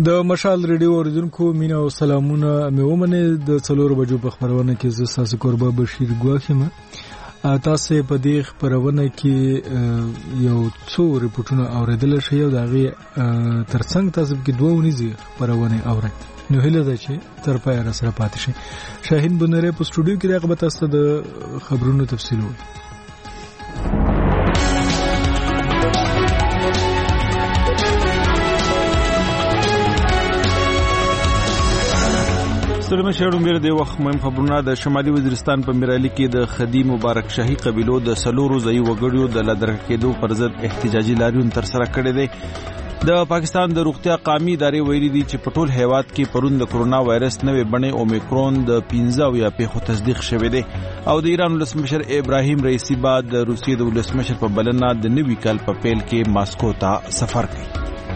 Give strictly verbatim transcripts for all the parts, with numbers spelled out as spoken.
د مشال ریډیو اوریدونکو مینا او سلامونه مې ومنه د څلور بجو په خبرونه کې زه تاسو قربا بشیر ګواخم. تاسو په دې خبرونه کې یو څو ریپورتونه اوریدل شي او دغه ترڅنګ تاسو کې دوه ونیزي خبرونه اورئ. نو هله ده چې تر پای را سره پاتې شي. شاهین بنره په سټوډیو کې راغبه تاسو د خبرونو تفصیل وایي. سلام شهرو میر دی وخت مهم خبرونه د شمالي وزیرستان په میرالي کې د خدی مبارک شاهي قبيلو د سلورو ځای وګړیو د لدرک کېدو پر ضد احتجاجي لاریون تر سره کړی دی. د پاکستان د روغتیا قامي ادارې ویلي دي چې په ټول هیواد کې پرون د کرونا وایرس نوې بڼې اومیکرون د پنځه یا پیښو تصدیق شوی دی او د ایران ولسمشر ابراهیم رئیسی بعد د روسیې د ولسمشر په بلنه د نوي کال په پیل کې ماسکو ته سفر کوي.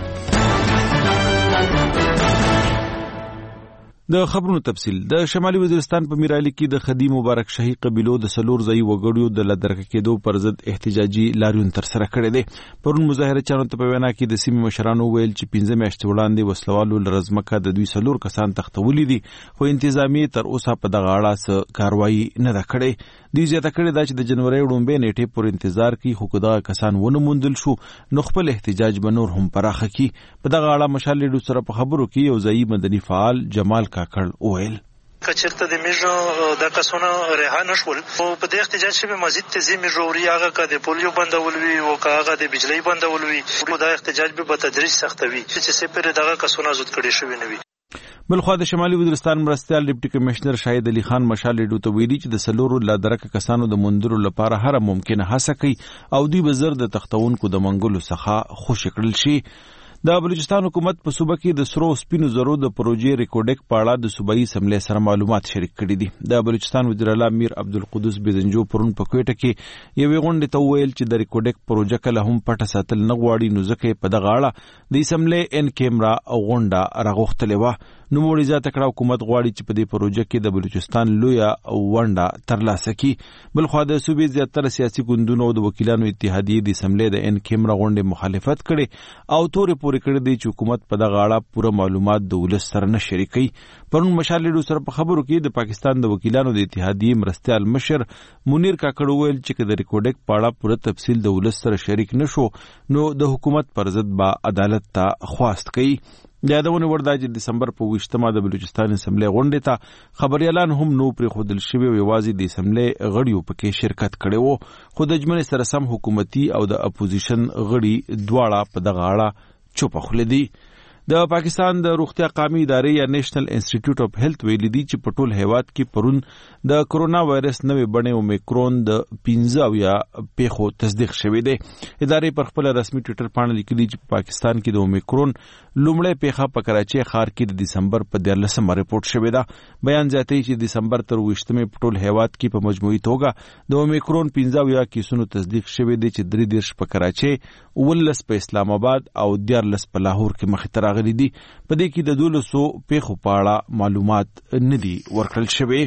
د خبرونو تفصیل. د شمالي وزیرستان په میرالي کې د خدی مبارک شاهي قبيلو د سلور ځای وګړیو د لدرک کېدو پر ضد احتجاجي لاریون تر سره کړی دی. پرون مظاهره چانو ته په وینا کې د سیمې مشرانو ویل چې پنځه میاشتې وړاندې وسلوالو لرزمکه د دوی سلور کسان تختولي دي خو انتظامیه تر اوسه په دغه اړه څه کاروایي نه ده کړې. دوی زیاته کړې ده چې د جنوري وړاندې نیټې پر انتظار کوي خو دغه کسان ونه موندل شو نو خپل احتجاج به نور هم پراخه کړي. په دغه اړه مشال لیډو سره په خبرو کې یو ځای مدني فعال جمال کاکړ وویل کچرته د میژو د کسونه رها نشول او په دې احتجاج شوی مزید تنظیم جوړی هغه کده پولیو بندول وی او هغه د بجلی بندول وی دا احتجاج به په تدریج سختوي چې سپر دغه کسونه زود کړي شوی نه وي. بلخوا د شمالي وزیرستان مرستيال ډیپټي کمشنر شاهد علي خان مشال لیډو ته ویلي چې د سلورو لادرک کسانو د مندرو لپاره هر ممکنه هڅه کوي او دوی به زر د تختونکو د منګلو څخه خوش کړل شي. د بلوچستان حکومت په صوبه کې د سرو سپینو زرو د پروژې ریکورډک په اړه د صوبایي اسمبلی سره معلومات شریک کړي دي. د بلوچستان وزیر اعلی میر عبدالقدوس بزنجو پرون په کوټه کې یوې غونډې ته وویل چې د ریکورډک پروژه کله هم پټه ساتل نه غواړي نو ځکه په دغه اړه د اسمبلی ان کیمرا غونډه راغوښتلې وه. نوموړي زیاته کړه حکومت غواړي چې په دې پروژه کې د بلوچستان لویه ونډه ترلاسه کړي. بلخوا د صوبې زیاتره سیاسي ګوندونو او د وکیلانو اتحادیې د اسمبلی د ان کیمرا غونډې مخالفت کړي او تورې پورې کړي دي چې حکومت په دغه اړه پوره معلومات د ولس سره نه شریکوي. پرون مشال لیډو سره په خبرو کې د پاکستان د وکیلانو د اتحادیې مرستيال مشر منیر کاکړ وویل چې د ریکورډک په اړه پوره تفصیل د ولس سره شریک نشو نو د حکومت پر ضد به عدالت ته خواست کوي. د یادونه وردا چې دسمبر په ویشتمه د بلوچستان اسمبلی غونډې ته خبريالان هم نو پرې خودل شوی او یوازې د اسمبلی غړیو پکې شرکت کړي وو خو د جمهوریت سره سم حکومتي او د اپوزیشن غړي دواړه په دغه اړه چوپ خل دي. د پاکستان د روغتیا قامي ادارې یا نېشنل انسټیټیوټ اف هیلث ویلي دي چې په ټول هیواد کې پرون د کرونا وایرس نوې بڼې اومیکرون د پنځه یا پیښو تصدیق شوی دی. ادارې پر خپل رسمي ټویټر باندې لیکلي چې په پاکستان کې د اومیکرون لومړی پیښه په کراچۍ ښار کې د دسمبر په دیارلسمه رپورټ شوې ده. بیان زیاتوي چې دسمبر تر ویشتمې په ټول هیواد کې په مجموعي توګه د اومیکرون پنځه یا کیسونو تصدیق شوی دی چې درې دیرش په کراچۍ، ولس په اسلام آباد او دیارلس په لاهور کې مخې ته راغلي دي. په دې کې د دولسو پیښو په اړه معلومات نه دي ورکړل شوی.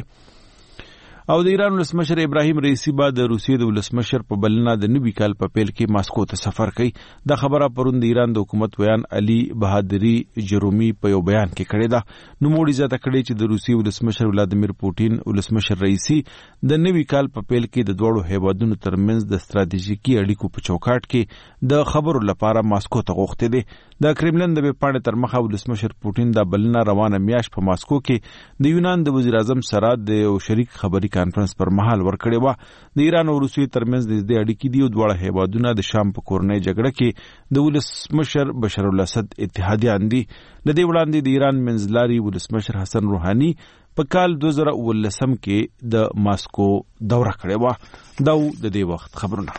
او د ایران ولسمشر ابراهیم رئیسی بعد د روسیې د ولسمشر په بلنه د نوي کال په پیل کې ماسکو ته سفر کوي. دا خبره پرون د ایران د حکومت ویان علي بهادری جرومی په یو بیان کې کړې ده. نوموړي زیاته کړې چې د روسیې ولسمشر ولادیمیر پوټین ولسمشر رئیسی د نوي کال په پیل کې د دوړو هیوادونو ترمنځ د ستراتیژیکي اړیکو په چوکاټ کې د خبرو لپاره ماسکو ته غوښتي دي. د کرملن د ویبپاڼې تر مخه ولسمشر پوټین د بلنه روانه میاشت په ماسکو کې د یونان د وزیر اعظم سره د یو شریک خبري کانفرنس پر مهال ورکړی و. د ایران او روسیې ترمنځ د دې اړیکې دی او دواړه هیوادونه د شام په کورنۍ جګړه کې د ولسمشر بشار الاسد اتحادیان دي. د دې وړاندې د ایران منځلاري ولسمشر حسن روحاني په کال دوه زره اوولسم کې د ماسکو دوره کړې و. دا د دې وخت خبرونه.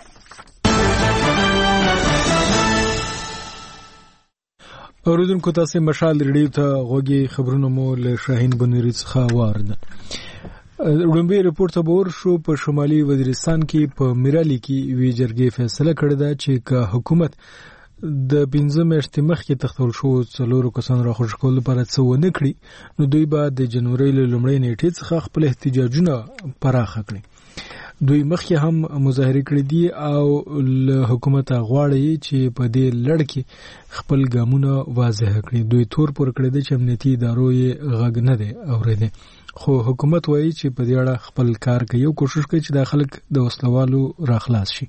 اوریدونکو تاسو مشال ریډیو ته غوږی خبرونه مو له شاهین بنوري څخه وارد. رومبي رپورټ ته بور شو په شمالي وزیرستان کې په میرالي کې وی جرګې فیصله کړې ده چې که حکومت د پنځه میاشتې مخکې تختول شو څلورو کسانو راخوش کول لپاره څه ونه کړي نو دوی به د جنوري له لومړۍ نیټې څخه خپل احتجاجونه پراخه کړي. دوی مخکې هم مظاهره کړې دي او له حکومت غواړي چې په دې لړ کې خپل ګامونه واضح کړي. دوی تور پر کړی دی چې امنیتي ادارو یې غږ نه دی اورېدی، خو حکومت وایي چې په دې اړه خپل کار کوي او کوشش کوي چې د خلک د وسلوالو راخلاص شي.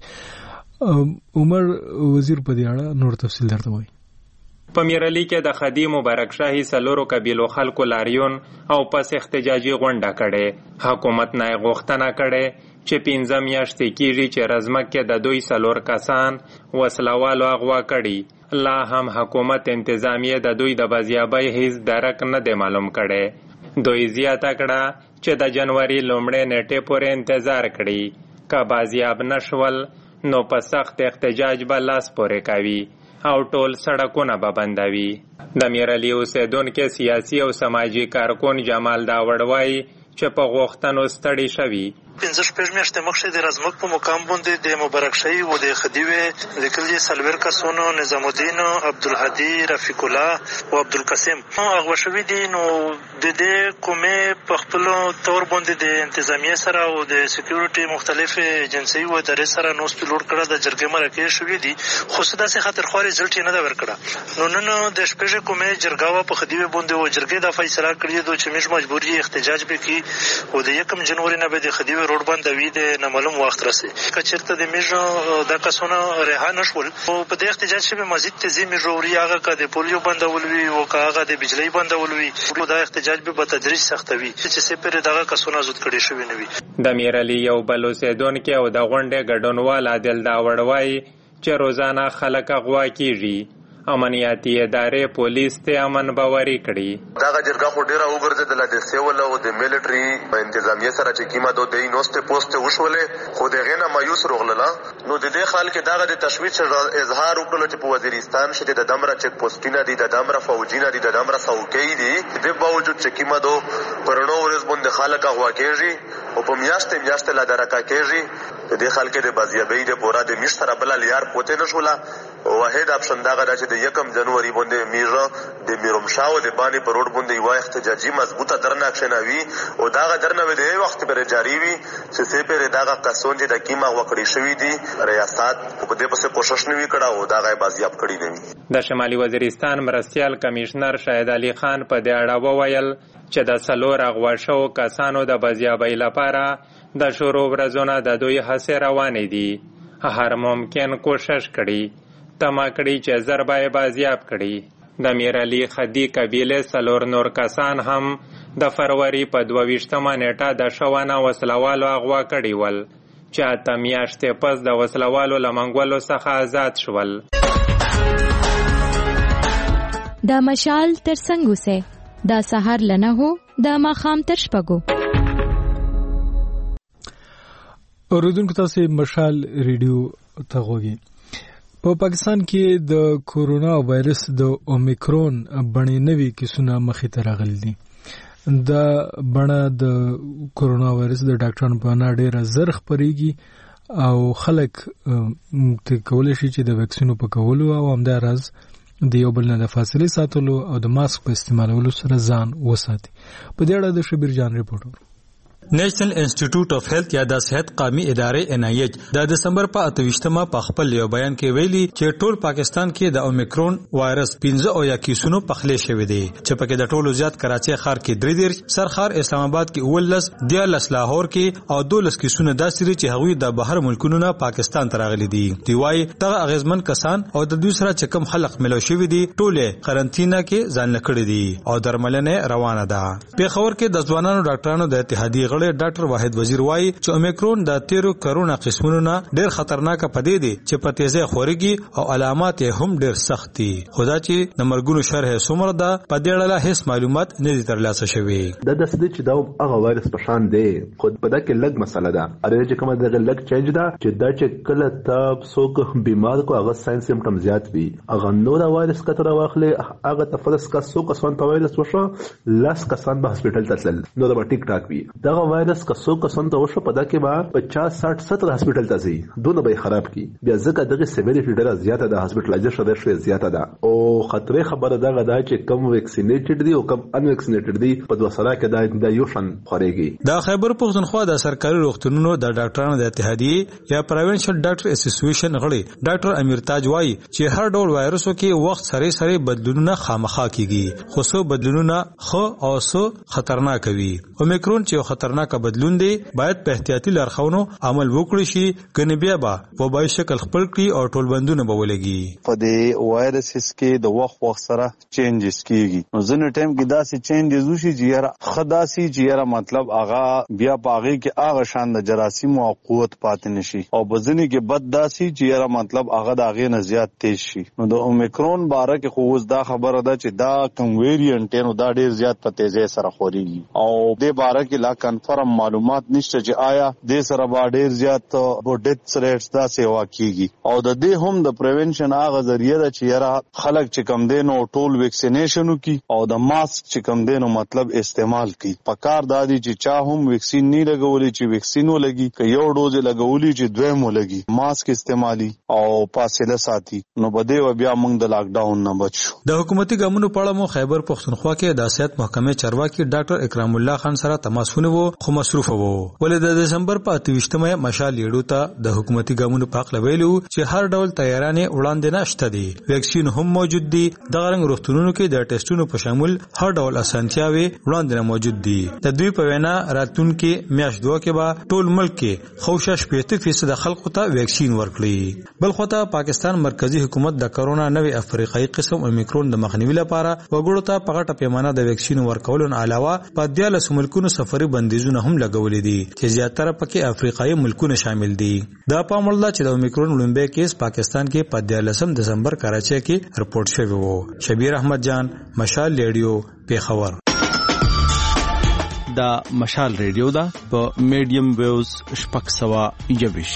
عمر وزیر په دې اړه نور تفصیل درته وایي. په میرعلي کې د خدي مبارک شاهي سلورو قبیلو خلکو لاریون او پس احتجاجي غونډه کړې. حکومت نه غوښتنه کړې چې پنځه میاشتې کېږي چې رزمک کې د دوی سلور کسان وسلوالو اغوا کړي، لا هم حکومت انتظامیه د دوی د بازیابۍ هیڅ درک نه دی معلوم کړی. دوی زیاته کړه چې د جنوري لومړۍ نیټې پورې انتظار کړي، که بازیاب نشول نو په سخت احتجاج به لاس پورې کوي او ټول سړکونه به بندوي. د میرعلي اوسیدونکي سیاسي او سماجي کارکون جمال داوړ وایي چې په غوښتنو ستړي شوي. پنځه شپږ میاشتې مخکې د رزمک په مقام باندې د مبارک شاهي و د خدي وې لیکل دي څلور کسانو نظام الدین، عبدالهادي، رفیق الله او عبدالقاسم اغوا شوي دي. نو د دې قومې په خپلو طور باندې د انتظامیه سره او د سکیورټي مختلفې ایجنسۍ و ادارې سره نو سپیلوډ کړه د جرګې مرکې شوي دي، خو څه داسې خاطرخواه رزلټ یې نه ده ورکړه. نو نن د شپږې قومې جرګه وه په خدي وې باندې و جرګې دا فیصله کړې ده چې موږ مجبور یې احتجاج به کړي او د یکم جنوري نه به د خدي روډ بندوي د نامعلوم وخت رسي. که چېرته د میږ دا کسونه رها نه شول او په دې احتجاج کې به مزید تیزي میږ وړي، هغه که د پولیو بندول وي او که هغه د بجلۍ بندول وي، دا احتجاج به په تدریج سختوي چې څه پرې دغه کسونه ازاد کړي شوي نه وي. د میرعلي یو بل اوسیدونکی او د غونډې ګډونوال عادل داوړ وایي چې روزانه خلک اغوا کېږي. امنیتي ادارې پولیس ته امن باوري کړي. دغه جرګه خو ډیره وګرځېدله د سیول او د میلیټري په انتظامیه سره چې کیما دو د نوسته پوسټ وشولې، خو دغه نه مایوس روغله. نو د دې خلک دغه د تشویش اظهار وکړل چې په وزیرستان شته د دمره چک پوسټینه دي، د دمره فوجینه دي، د دمره څوکۍ دي، د باوجود چې کیما دو پرونو ورځ باندې خلک اغوا کېږي او په میاشتې میاشتې لا درکا کېږي. د دې خلک د بازیابۍ د پورا د میش سره بل لیار پوتې نشوله. واحد اپشن دا غدا چې د یکم جنوري باندې میرا د میرمشاو د باندې په روډ باندې یو احتجاجي مضبوطه درنه اکشنوي او دا درنه د یو وخت پر جاری وي چې سه پر دا کسون چې د کیما وکړی شوی دي ریاست په دې پسې کوشش نه وکړه او دا غي بازیاب کړی دی. د شمالي وزیرستان مرستيال کمشنر شاهد علي خان په دې اړه وویل چې د سلور اغوا شو کسانو د بازیابۍ لپاره د شروع ورځونه د دوی هڅې روانې دي. هر ممکن کوشش کړي تما کړي چې ضربه بازیاب کړي. د میرعلي خدي قبیله سلور نور کسان هم د فروری په دوه ویشتمه نیټه د شوانه وسلوالو اغوا کړي ول چې اته میاشتې پس د وسلوالو له منګولو څخه آزاد شول. د مشال تر څنګه سه د سحر لنه هو د ماخام تر شپږو. اوریدونکو تاسو مشال ریډیو ته غوږی. په پاکستان کې د کورونا وایرس د اومیکرون بڼې نوي کیسونه مخې ته راغلي دي. دا بڼه د کورونا وایرس د ډاکټرانو په اړه ډیره زر خپريږي او خلک کولای شي چې د ویکسینو په کولو او همدارس د یو بل نه د فاصله ساتلو او د ماسک په استعمالولو سره ځان وساتي. په دې اړه د شبیر جان ریپورټ. نیشنل انسټیټیوټ اف هیلث یا د صحت قومي ادارې ان آی ایچ د دسمبر په اتويشتمه په خپل یو بیان کې ویلي چې ټول پاکستان کې د اومیکرون وایرس پنځه او یا کیسونو پخلې شوې دي چې پکې د ټولو زیات کراچي ښار کې درې دیرش، سرخار اسلام آباد کې اولس، دیالس لاهور کې او دولس کیسونه داسې چې هغوی د بهر ملکونو نه پاکستان ته راغلي دي. دی وايي دغه اغیزمن کسان او د دوی سره چې کم خلک ملو شوي دي ټوله قرنطینه کې ځان لکړي دي او درملنه روانه ده. پیښور کې د ځوانانو ډاکټرانو د اتحادیې ډاکټر واحد وزیر وایي چې اومیکرون د تیرو کرونا قسمونو نه ډېر خطرناک پدې دي چې په تیزه خوريږي او علامات یې هم ډېر سخت دي. خدا چې د مرګونو شرح څومره ده په دې اړه هیڅ معلومات نه دي ترلاسه شوي. د داسې چې دا هغه وایرس په شان دی خو په دا کې لږ مسله ده. اړ چې کومه د لږ چینج ده چې دا چې کله ته څوک بیمار کو هغه ساين سیمټم زیات وي هغه نور وایرس کتره واخلي هغه تفرس کا څوک کسان په وایرس وشو لاس کسان په هسپټل ته تلل نو دا ټیک ټاک وي. دا دغه وایرس کسو کسون ته وشو پدا کې با پچاس ساठ ستر هسپټل ته ځي دونه به خراب کی بیا ځکه دغه سیویریټي ډیره زیاته ده هسپټلایزیشن ډیره زیاته ده او خطرې خبره ده دا چې کم ویکسینیټډ دي او کم ان ویکسینیټډ دي په دوه سره کې دا یو شان خوريږي دا خیبر پختونخوا د سرکاري روغتونونو د ډاکټرانو د اتحادیې یا پروینشن ډاکټر اسوسییشن غړي ډاکټر امیر تاج وايي چې هر ډول وایرسو کې وخت سره سره بدلونونه خامخا کیږي خو څو بدلونونه خو او څو خطرناک وي اومیکرون چې خطرناک بدلون دی باید په احتیاطي لارښوونو عمل وکړي شي کني بیا به وبای شکل خپل کړي او ټول بندونه به ولګي په دې وایرسز کې د وخت وخت سره چینجز کیږي نو ځینې ټایم کې داسې چینجز وشي چې یاره خداسي چې یاره مطلب هغه بیا پاغي کې هغه شان د جراثیم او قوت پاتې نشي او بزنی کې بد داسي چې یاره مطلب هغه د هغه نه زیات تیز شي نو د اومیکرون باره کې خو اوس دا خبره ده چې دا کوم ویریانټ نو دا ډیر زیات په تیزی سره خوريږي او د باره کې لا کنفرم معلومات نشته چې آیا د سره با ډیر زیات بو ډیث ریټس دا سیوا کیږي او د دې هم د پریونشن هغه ذریعہ ده چې یاره خلک چې کم دینو ټول ویکسینیشن وکي او د ماسک چې کم دینو مطلب استعمال کی پکار دادی چې چا هم ویکسین نه لګولې چې ویکسین ولګي که یو ډوز لګولې چې دویم ولګي ماسک استعمالي او فاصله ساتي نو بده و بیا موږ د لاک ډاون نه بچو د حکومتي ګامونو په اړه مو خیبر پختونخوا کې د سیاست محکمې چارواکي ډاکټر اکرام الله خان سره تماسونه وو خو مصروف وو ولې د دسمبر په اتویشتمه مشال لیډو ته د حکومتي ګامونو په اړه ویلو چې هر ډول تیارانه وړاندې نشته دي ویکسین هم موجود دي د غرنګ روغتونونو کې د ټیسټونو په شامل هر ډول اسانتیاوي وړاندې موجود دي د دوی په وینا راتلونکي میاشت دوه کې به ټول ملک کې خوشا شپږ فیصد خلکو ته ویکسین ورکړي بل خو ته پاکستان مرکزی حکومت د کرونا نوې افریقایي قسم اومیکرون د مخنیوي لپاره وګړو ته په غټه پیمانه د ویکسین ورکولو علاوه په دیالس ملکونو سفري بندیزونه هم لګولې دي چې زیاتره پکې افریقایي ملکونه شامل دي دا په عمل دا چې د اومیکرون لومبه کیس پاکستان کې په دیالسم دسمبر کراچۍ کې رپورټ شوی وو شبیر احمد جان مشال ریډیو پیښور دا مشال ریډیو دا په میډیم ویوز شپږ سوه یوویش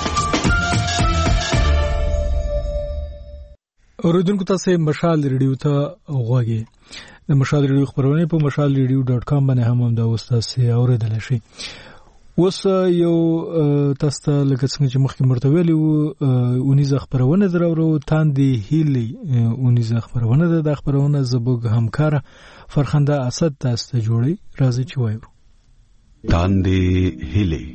اوریدونکو تاسو مشال ریډیو ته غوږی د مشال ریډیو خبرونه په مشال ریډیو ډاټ کام باندې هم دا وستاسو اوریدل شي اوس یو تاسو ته لکه څنګه چې مخکې مرتویلی وو اونیزه خبرونه درو تاندې هیلي اونیزه خبرونه د خبرونه زبوږ همکار فرخنده اسد تاسو ته جوړي راځي چې وایو تاندې هیلي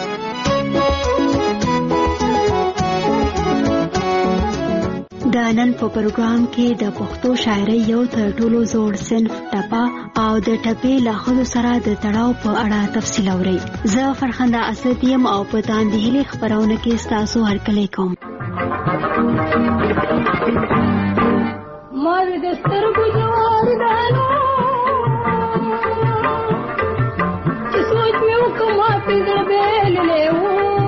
د نن په پروګرام کې د پښتو شاعرۍ یو تر ټولو زوړ صنف ټپه او د ټپې له خلکو سره د تړاو په اړه تفصیل اورئ زه فرخنده اسد یم او په تاندې هیلي خبرونه کې ستاسو هرکلی کوم مار د سترګو جوار دانو چې سوچ مې وکما په بیل له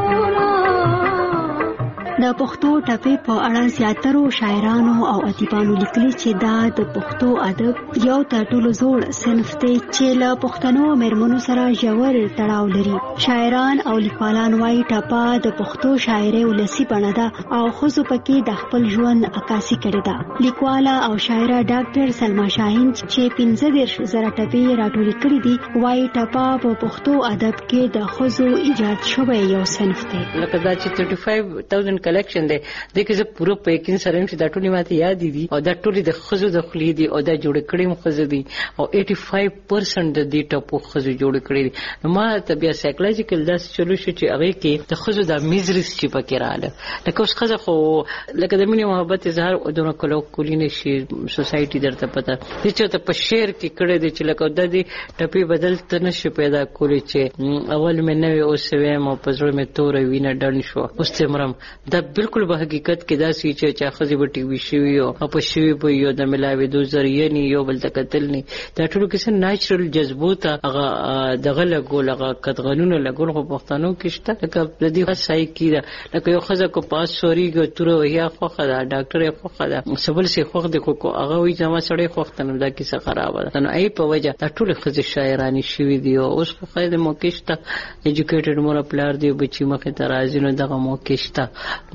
د پښتو ټپې په اړه زیاترو شاعرانو او ادیبانو لیکلي چې دا د پښتو ادب یو تر ټولو زوړ صنف دی چې له پښتنو میرمنو سره ژور تړاو لري شاعران او لیکوالان وايي ټپه د پښتو شاعرۍ ولسي بڼه ده او ښځو پکې د خپل ژوند عکاسي کړې ده لیکواله او شاعره ډاکټر سلما شاهین چې پنځه دېرش زره ټپې راټولې کړې دي وايي ټپه په پښتو ادب کې د ښځو ایجاد شوی یو صنف دی لکه دا چې پنځه پنځه هزار کلیکشن دی د کې زه پوره په یقین سره چې دا ټولې ماته یاد دي او دا ټولې د ښځو د خولې دي او دا جوړ کړي مو ښځې دي او پچاسی پرسنټ د دې ټپو ښځو جوړ کړي دي نو ما ته بیا سایکولوژیکل داسې چلو شو چې هغې کې د ښځو دا میزریز چې پکې راغله لکه اوس ښځه خو لکه د مینې محبت اظهار دونه کلو کولی نه شي سوسایټي درته پته دې چې ته په شعر کې کړی دی چې لکه دا دې ټپې بدل ته نه شي پیدا کولی چې اول مې نه وي اوس ویم او په زړه مې توره وینه ډنډ شوه اوس ته مرم دا بالکل په حقیقت کې دا سی چې چا خزي به ټي وي شوی او په شوی په یو د ملاوي د ذریعہ نه یو بل تکتل نه دا ټول کیسه نېچرل جذبو ته هغه دغه لګول هغه کتغنونه لګول خو پښتنو کې شته لکه د دې ځای کې لکه یو خزه کو پاس سوري ګو تر یا خو خدا ډاکټر یې خو خدا سبل سي خو د کو هغه وي چې ما سړی خو ختنه دا کیسه خراب ده نو ای په وجه دا ټول خزي شاعرانی شوی دی او اوس خو خاله مو کې شته ایجوکیټډ مور پلار دی بچی مخه ته راځي نو دغه مو کې شته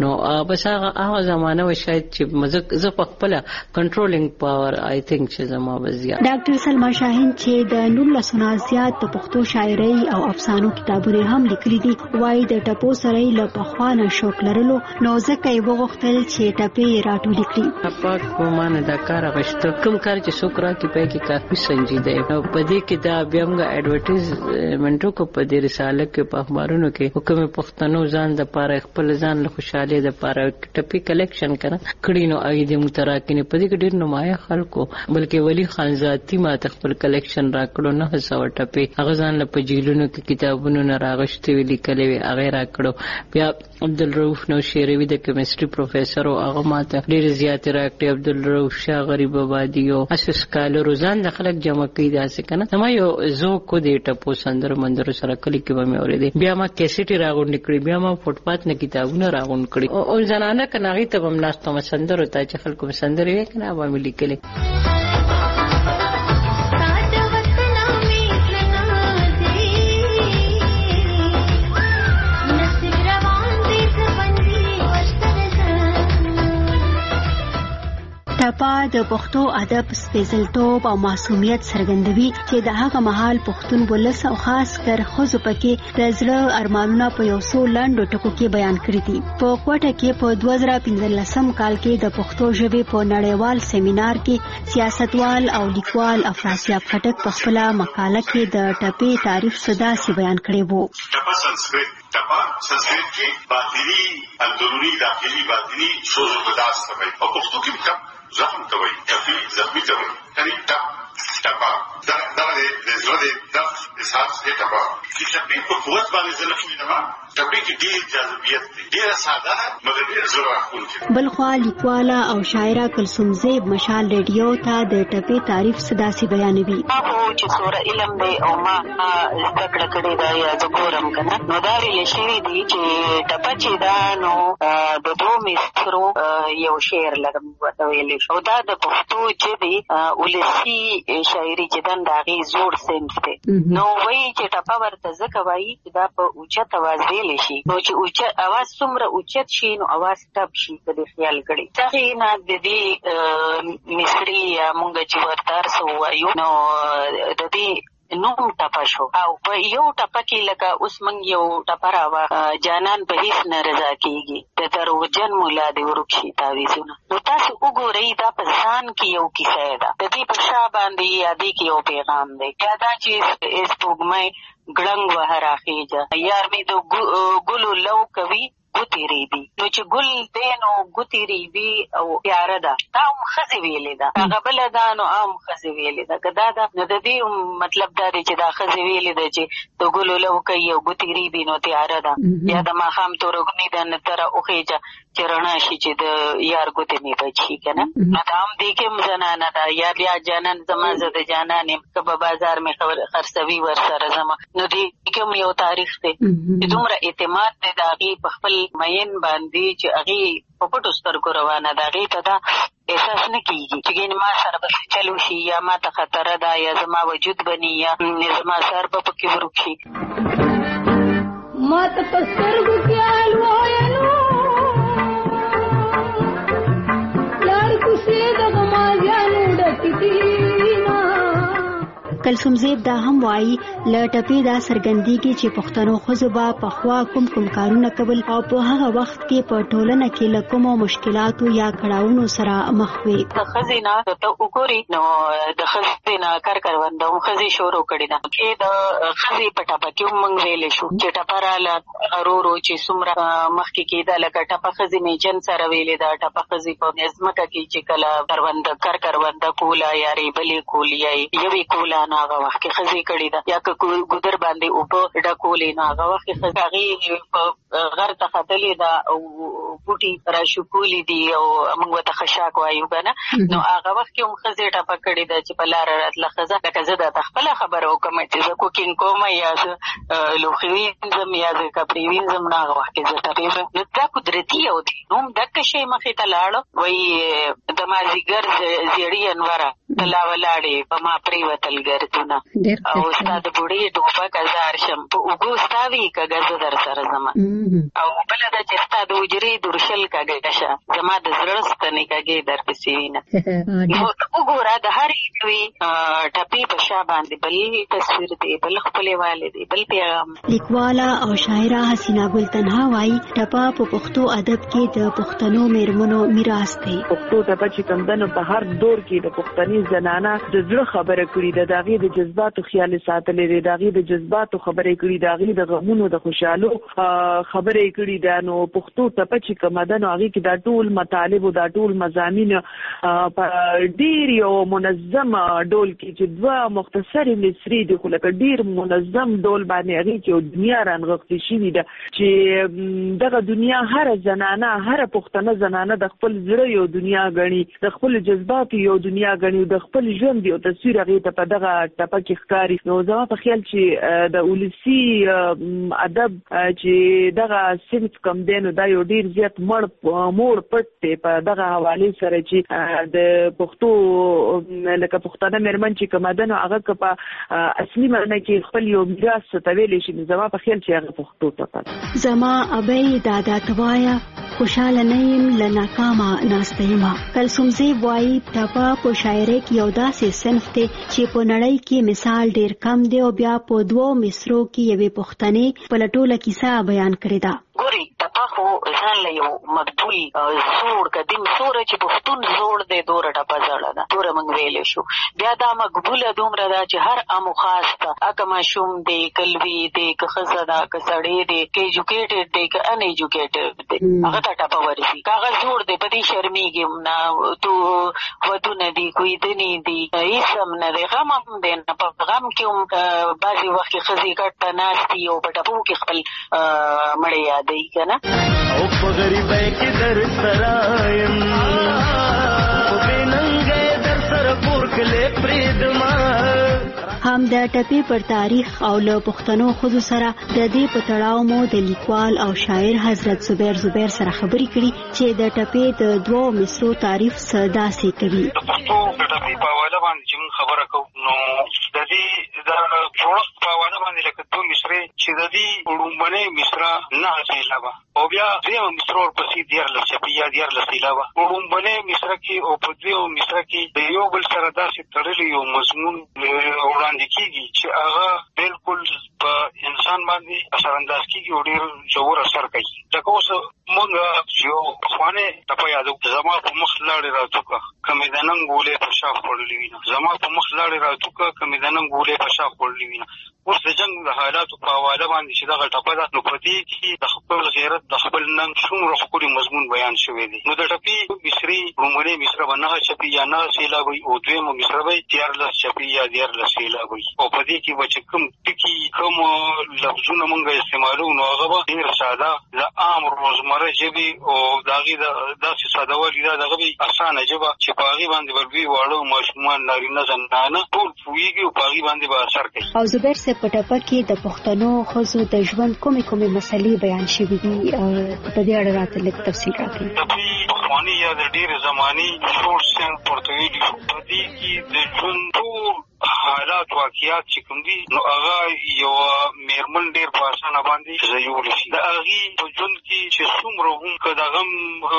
نو بس هغه هغه زمانه و شاید چې مزه ز په خپل کنټرولینګ پاور آی تھنک چې زما وزیا. ډاکټر سلما شاهین چې د نولس نه زیات د پښتو شاعري او افسانو کتابونه هم لیکلي دي وایي د ټپو سره له پخوانه شوق لرلو نو ځکه یې وغوښتل چې ټپې راټولې کړي. پاک په معنی دا کار غشته کوم کار چې څوک راکې پای کې کافي سنجیده او په دې کې دا بیا موږ اډورټایزمنټو کو په دې رساله کې په اخبارونو کې حکم پښتنو ځان د پاره خپل ځان له خوشاله د پاره ټپي کلیکشن کړه کړي نو اې د متراکینه په دې کې ډېر نمایه خلکو بلکې ولی خان ذاتی ما خپل کلیکشن راکړو نه هڅو ټپي هغه ځان له په جیلونو کې کتابونو نه راغشتي ویلي کړي وي هغه راکړو. بیا عبدالرؤف نوشیروي د کیمستري پروفیسور او هغه ماته ډېر زیات راکړي. عبدالرؤف شاه غریب آبادی او اساس کال روزان د خلک جمع کوي داسې کنه ما یو زو کو دې ټپو سندر مندر سره کلی کې به مې اورېدې. بیا ما کیسټي راغونډ کړی بیا ما فوټپات نه کتابونه راغونډ کړی او زنانه کناغي ته هم ناستو سندر ته چې خلکو سندر وې کنه به مې لیکلې. ټپه د پښتو ادب سپېڅلتوب او معصومیت څرګندوي چې د هغه مهال پښتون ولس او خاص کر ښځو پکې د زړه ارمانونه په یو څو لنډو ټکو کې بیان کړي دي. په کوټه کې په دوه زره پنځلسم کال کې د پښتو ژبې په نړیوال سیمینار کې سیاستوال او لیکوال افراسیاب خټک په خپله مقاله کې د ټپې تعریف داسې بیان کړی وو. ټپه سنسکرت ټپه سنسکرت کې باطنی اندرونی داخلي باطنی سوز و بداس کوي او پښتو کې ټپ زخم کوي ټپي زخمي کوي یعنی ټپ ټپه دا دا د زړه د احساس دی ټپه چې ټپي په قوت باندې ځل کوي نه ټپي کې ډېر جاذبیت دی ډېر ساده مګر ډېر زړه راښکونکی. بل خوا لیکواله او شاعره کلثوم زیب مشال ریډیو ته د ټپې تعریف داسې بیانوي. هغه چې څوره علم دی او ما زده کړه کړې ده یا زه ګورم کنه نو دا ویل شوي دي چې ټپه چې دا نو د دوو مصرو یو شعر لرم ورته ویلی او دا د پښتو ژبې ولسي شاعري چې دن د هغې زوړ صنف دی. نو وایي چې ټپه ورته ځکه وایي چې دا په اوچت اواز ویلی شي نو چې اوچت اواز څومره اوچت شي نو اواز ټپ شي په دې خیال کړي. دغې نه د دې مصري یا مونږ چې ورته هر څه ووایو نو د دې نوم ټپه شو او په یو ټپه کې لکه اوس موږ یو ټپه راوه جانان په هیڅ نه رضا کېږي د دروغجن ملا دې ورک شي تاویزونه. نو تاسو وګورئ دا په ځان کې یو کیسه ده د دې په شا باندې یا دې کې یو پیغام دی یا دا چې سپوږمۍ ګړنګ وهه راخېجه یار مې د ګلو لو کوي ګوتې ریبي نو چې ګل دی نو ګوتې ریبي او پیاره ده دا هم ښځې ویلې ده هغه بله ده نو هم ښځې ویلې ده که دا ده نو د دې مطلب دا دی چې دا ښځې ویلې ده چې د ګلو لو کوي او ګوتې ریبي نو تیاره ده یا د ماښام تورګني ده نه تره وخېجه چې رڼا شي چې د یار ګوتې مې بچ شي که نه نو دا هم دې کې هم زنانه ده یا بیا جانان زما زه د جانان یم که به بازار مې خرڅوي ورسره زما نو دې کې هم یو تاریخ دی چې دومره اعتماد دی د هغې په خپل مین باندې چې هغې په پټو سترګو روانه ده هغې ته دا احساس نه کېږي چې ګینې ما سره به څه چل وشي یا ما ته خطره ده یا زما وجود بني یا زما سر به پکې ورک شي. ما ته په سترګو کې حال وایلو لار کوڅې د غمازیانو ډکې دي. کلثوم زیب دا هم وایي له ټپې دا څرګندېږي چې پښتنو ښځو به پخوا کوم کوم کارونه کول او په هغه وخت کې په ټولنه کې له کومو مشکلاتو یا کړاوونو سره مخ وي. د ښځې نه ته وګوري نو د ښځې نه کار کرونده هم ښځې شروع کړې ده چې د ښځې په ټپه کې هم موږ ویلی شو چې ټپه راله ورو ورو چې څومره مخکې کېده لکه ټپه ښځې میجن سره ویلې ده ټپه ښځې په ځمکه کې چې کله کرونده کار کرونده کوله یا ریبلې کول یا یوې کوله هغه وخت کې ښځې کړې ده یا که ګودر باندې اوبه ډکولې نو هغه وخت کې هغې په غر ته ختلې ده او بوټي راشکولي دي او موږ ورته خشاک وایو که نه نو هغه وخت کې هم ښځې ټپه کړې ده چې په لاره راتله ښځه لکه زه درته خپله خبره وکړم چې زه کوکینګ کوم یا زه لوښي وینځم یا زه کپړې وینځم نو هغه وخت کې زه ټپې نو دا قدرتي یو دی نو هم دقه شی مخې ته لاړه وایي د مازدیګر زیړي انوره تلا ولاړې په ما پریوتل ګردونه او ستا د بوډۍ ټوپک ازار شم په اوږو ستا وي کږه زه در سره ځمه او بله ده چې ستا د حجرې درشل کږه شه زما د زړه ستنې کږې درپسې وینه نو وګوره د هر یوې ټپې په شا باندې بل تصویر دی بل خپلې والې دی بل پیغام. لیکواله او شاعره حسینه ګل تنها وایي ټپه په پښتو ادب کې د پښتنو میرمنو میراث دی. پښتو ټپه چې کوم ده نو په هر دور کې د پښتني زنانه د زړه خبره کړې ده، د هغې د جذباتو خیال ساتلې دی، د هغې د جذباتو خبرې کړي، د هغې د غمونو د خوشحالو خبرې کړي ده. نو پښتو ټپه چې کومه ده نو هغې کې دا ټول مطالب او دا ټول مضامین په ډېر یو منظم ډول کې چې دوه مختصرې مصري دي خو لکه ډېر منظم ډول باندې هغې کې یو دنیا رانغښتې شوې ده چې دغه دنیا هره زنانه هره پښتنه زنانه د خپل زړه یو دنیا ګڼي، د خپل جذباتو یو دنیا ګڼي، د خپل ژوند یو تصویر هغې ته په دغه ټپه کې ښکاري. نو زما په خیال چې د ولسي ادب چې دغه صنف کوم دی نو دا یو ډېر زیات مړ موړ پټ دی په دغه حوالې سره چې د پښتو لکه پښتانه مېرمن چې کومه ده نو هغه که په اصلي معنی کې خپل یو میراث ته ویلی شي نو زما په خیال چې هغه پښتو ټپه ده. زما ابۍ دادا ته وایه خوشحاله نه یم له ناکامه ناسته یمه. کلثوم زیب وایي ټپه په شاعرۍ کې یو داسې صنف دی چې په نړۍ کې مثال ډېر کم دی او بیا په دوو مصرو کې یوې پښتنې خپله ټوله کیسه بیان کړې ده. ګوري ټپه خو ځان له یو مقبول زوړ قدیم سوره چې پښتون زوړ دی دوره ټپه زړه ده دوره موږ ویلی شو. بیا دا مقبوله دومره ده چې هر ام و خاص ته که ماشوم دی که لوی دی که ښځه ده که سړی دی که ایجوکیټډ دی که ان ایجوکیټډ دی هغه ته ټپه ورځي. که هغه زوړ دی په دې شرمېږي نه تو ودونه دي کویدنې دي هېڅ هم نه دی غم هم دی نه په غم کې هم بعضې وخت کې ښځې ګډ ته ناست دي او په ټپو کې خپل مړی یادوي که نه. او په غریبۍ کې در سره یم په بې ننګۍ در سره کور کلی پرېږدمه. هم د ټپې پر تاریخ او له پښتنو ښځو سره د دې په تړاو مو د لیکوال او شاعر حضرت زبیر زبیر سره خبرې کړي چې د ټپې د دوو مصرو تعریف څه داسې کوي. د پښتو د ټپې په حواله باندې چې موږ خبره کوو نو د دې د جوړښت په حواله باندې لکه دوه مصرې چې د دې وړومبنۍ مصره نهه سېلابه او بیا دویمه مصره ورپسې دیارلس چپې یا دیارلس سېلابه. وړومبنۍ مصره کې او په دویمه مصره کې د یو بل سره داسې تړلی یو مضمون وړاندې کېږي چې هغه بالکل په انسان باندې اثرانداز کېږي او ډېر ژور اثر کوي. لکه اوس موږ یو پخوانۍ ټپه یادوو زما په مخ لاړې راتوکه که مې د ننګ ګولۍ په شا خوړلې وینه زما په مخ لاړې راتوکه که مې د ننګ ګولۍ په شا خوړلې وینه. اوس د جنګ د حالاتو په حواله باندې چې دغه ټپه ده نو په دې کې د خپل غیرت د خپل ننګ څومره ښکلي مضمون بیان شوی دی. نو د ټپې مصري لومړۍ مصره به نهه چپې یا نهه سېلابه وي او دویمه مصره به دیارلس چپې یا دیارلس سېلابه وي او په دې کې به چې کوم ټکي کوم لفظونه موږ استعمالوو نو هغه به ډېر ساده د عام روزمره ژبې او د هغې داسې سادهوالي دا د هغه به اسانه ژبه چې په هغې باندې به لوی واړه ماشومان نارینه زنانه ټول پوهېږي او په هغې باندې به اثر کوي. او زبیر صاحب په ټپه کې د پښتنو ښځو د ژوند کومې کومې مسلې بیان شوي دي په دې اړه راته لږ تفصیل راکړئ. ټپې پخواني یا د ډېرې زمانې سوړ سیند ورته ویلي شو. په دې کې د ژوند ټول حالات واقعیات چې کوم دي نو هغه یوه مېرمن ډېر په اسانه باندې ځایولی شي. د هغې په ژوند کې چې څومره هم که د غم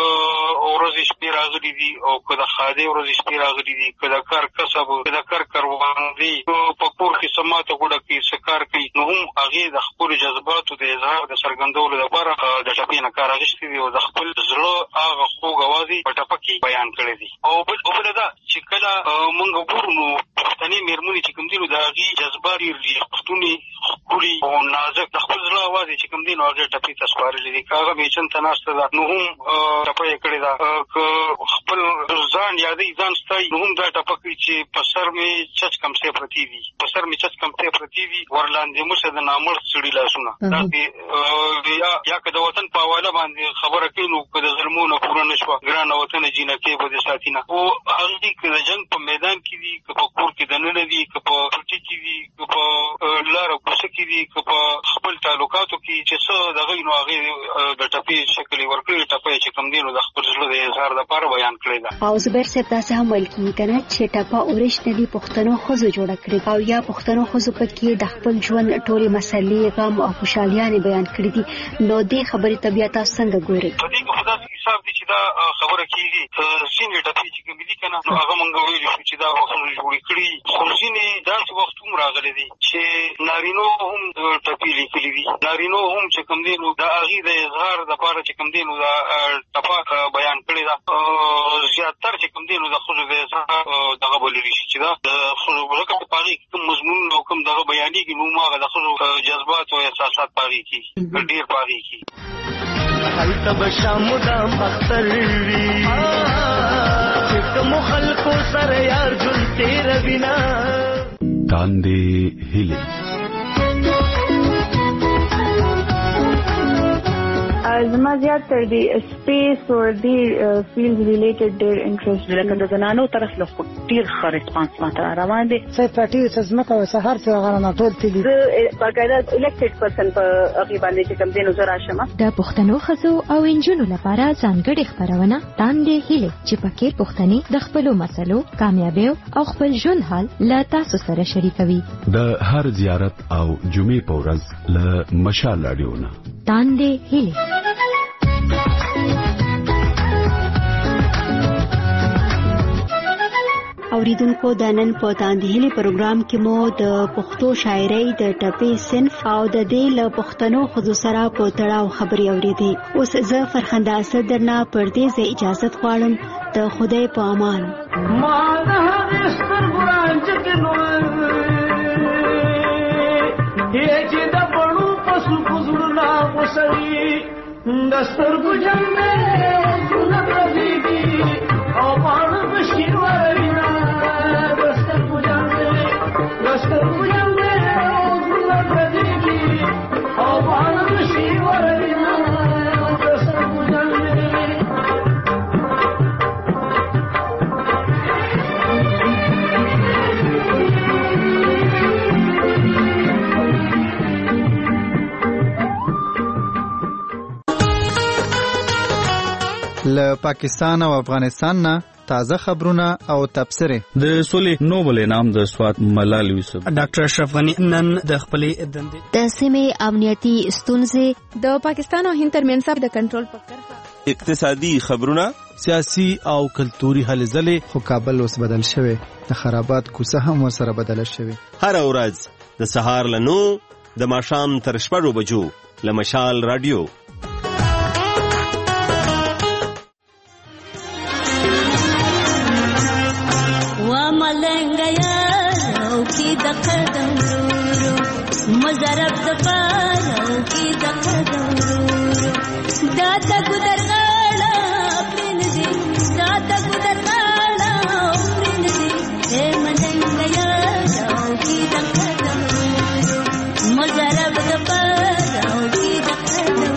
ورځې شپې راغلي دي او که د ښادۍ ورځې شپې راغلي دي که د کار کسب که د کار کروندې په کور کې څه ماته ګوډه کوي څه کار کوي نو هم هغې د خپلو جذباتو د اظهار د څرګندولو لپاره د ټپې نه کار اخیستی دی او د خپل زړه هغه خوږ اواز یې په ټپه کې بیان کړی دی. او بله دا چې کله موږ ګورو نو پښتنې مېرمنې چې کوم دي نو د هغې جذبات ډېر ریښتونې ښکلي او نازک د خپل زړه اواز یې چې کوم دی نو هغې ټپې ته سپارلی دی. که هغه میچن ته ناسته ده نو هم ټپه یې کړې ده که خپل ځان یادوي ځان ستایي نو هم دا ټپه کوي چې په سر مې چچ کمڅې پرتې دي په سر مې چچ کمڅې پرتې دي ورلاندې مشه د نامړ څړي لاسونه. داسې یا که د وطن په حواله باندې خبره کوي نو که د ظلمو نه پوره نه شوه ګرانه وطنه جینکۍ به دې ساتي نه. خو هغې که د جنګ په میدان کې دي که په کور کې دننه دي که په ټوټي کې دي که په لاره کوڅه ټکی دي که په خپل تعلقاتو کې چې څه دغه نو هغې د ټپې شکل یې ورکړی، ټپه چې کوم دی نو د خپل زړه د اظهار دپاره بیان کړې ده. او زبیر صاحب تاسې هم ویل کېږي که نه چې ټپه اورېجنلي پښتنو ښځو جوړه کړې او یا پښتنو ښځو پکې د خپل ژوند ټولې مسلې، غم او خوشحالیانې بیان کړي دي. نو دې خبرې ته بیا تاسو څنګه ګورئ؟ په دې کې خو داسې حساب دی چې دا خبره کېږي ځینې ټپې چې کومې دي که نه نو هغه مونږ ویلي شو چې دا وختونه جوړې کړي، خو ځینې داسې وخت هم راغلی دی چې نارینو هم ټپې لیکلي دي، نارینو هم چې کوم دی نو د هغې د اظهار دپاره چې کوم دی نو دا ټپه بیان کړې ده. زیاتر چې کوم دی نو د ښځو د اظهار دغه بللی شي چې دا د ښځو لکه په هغې کې کوم مضمون او کوم دغه بیانېږي نو هغه د ښځو جذبات او احساسات په هغې کې ډېر په هغې کې هلته به شامدام اختر وي چې کومو خلکو سره یار ژوند تېروینه تاندې هیلې. زما زیات تر دی سپیس او دی فیلډ ریلیټډ ډېر انټرست لکه د زنانو طرف له ډېر ښه ریسپانس ماته روان دی. څه پټي څه ځمکه او سهار څه هغه نه ټول تلي زه باقاعده الیکټډ پرسن په هغې باندې چې کوم دی نو زه راشم. د پښتنو ښځو او نجونو لپاره ځانګړې خپرونه تاندې هیلې چې پکې پښتنې د خپلو مسلو، کامیابیو او خپل ژوند حال له تاسو سره شریکوي. د هر زیارت او جمعې په ورځ له مشال راډیو نه تاندې هیلې. اوریدونکو د نن په تاندې هیلې پروګرام کې مو د پښتو شاعرۍ د ټپې صنف او د دې له پښتنو ښځو سره په تړاو خبرې اورېدې. اوس زه فرخنده اسد درنه پر دې ځای اجازت غواړم. د خدای په امان. ما د هغې سترګو رانجه کې نو چې د بڼو په سوکو زړونه غوسوي د سترګو جنګ دی زړونه پرځېږي او پاڼه په شین وروینه د سترګو جنګ دی د سترګو جنګ دی زړونه پرځېږي او پاڼه په شین وروینه د سترګو جنګ دی. له پاکستان او افغانستان نه تازه خبرونه او تبصره. د سولې نوبل انعام د سوات ملال یوسف ډاکټر اشرف غنی نن د خپلې دندې د سیمې امنیتي ستونزې د پاکستان او هند ترمنځ د کنټرول په کرښه اقتصادي خبرونه سیاسي او کلتوري هلې ځلې. خو کابل اوس بدل شوی، د خرابات کوڅه هم ورسره بدله شوې. هر ورځ د سهار له نو د ماښام تر شپږو بجو له مشال رادیو. مزرب دفارو کی دقدم دادا گدر غالا پرین دی دادا گدر غالا پرین دی اے مدنگ یارو کی دقدم مزرب دفارو کی دقدم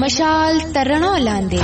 مشال ترڼو لاندې.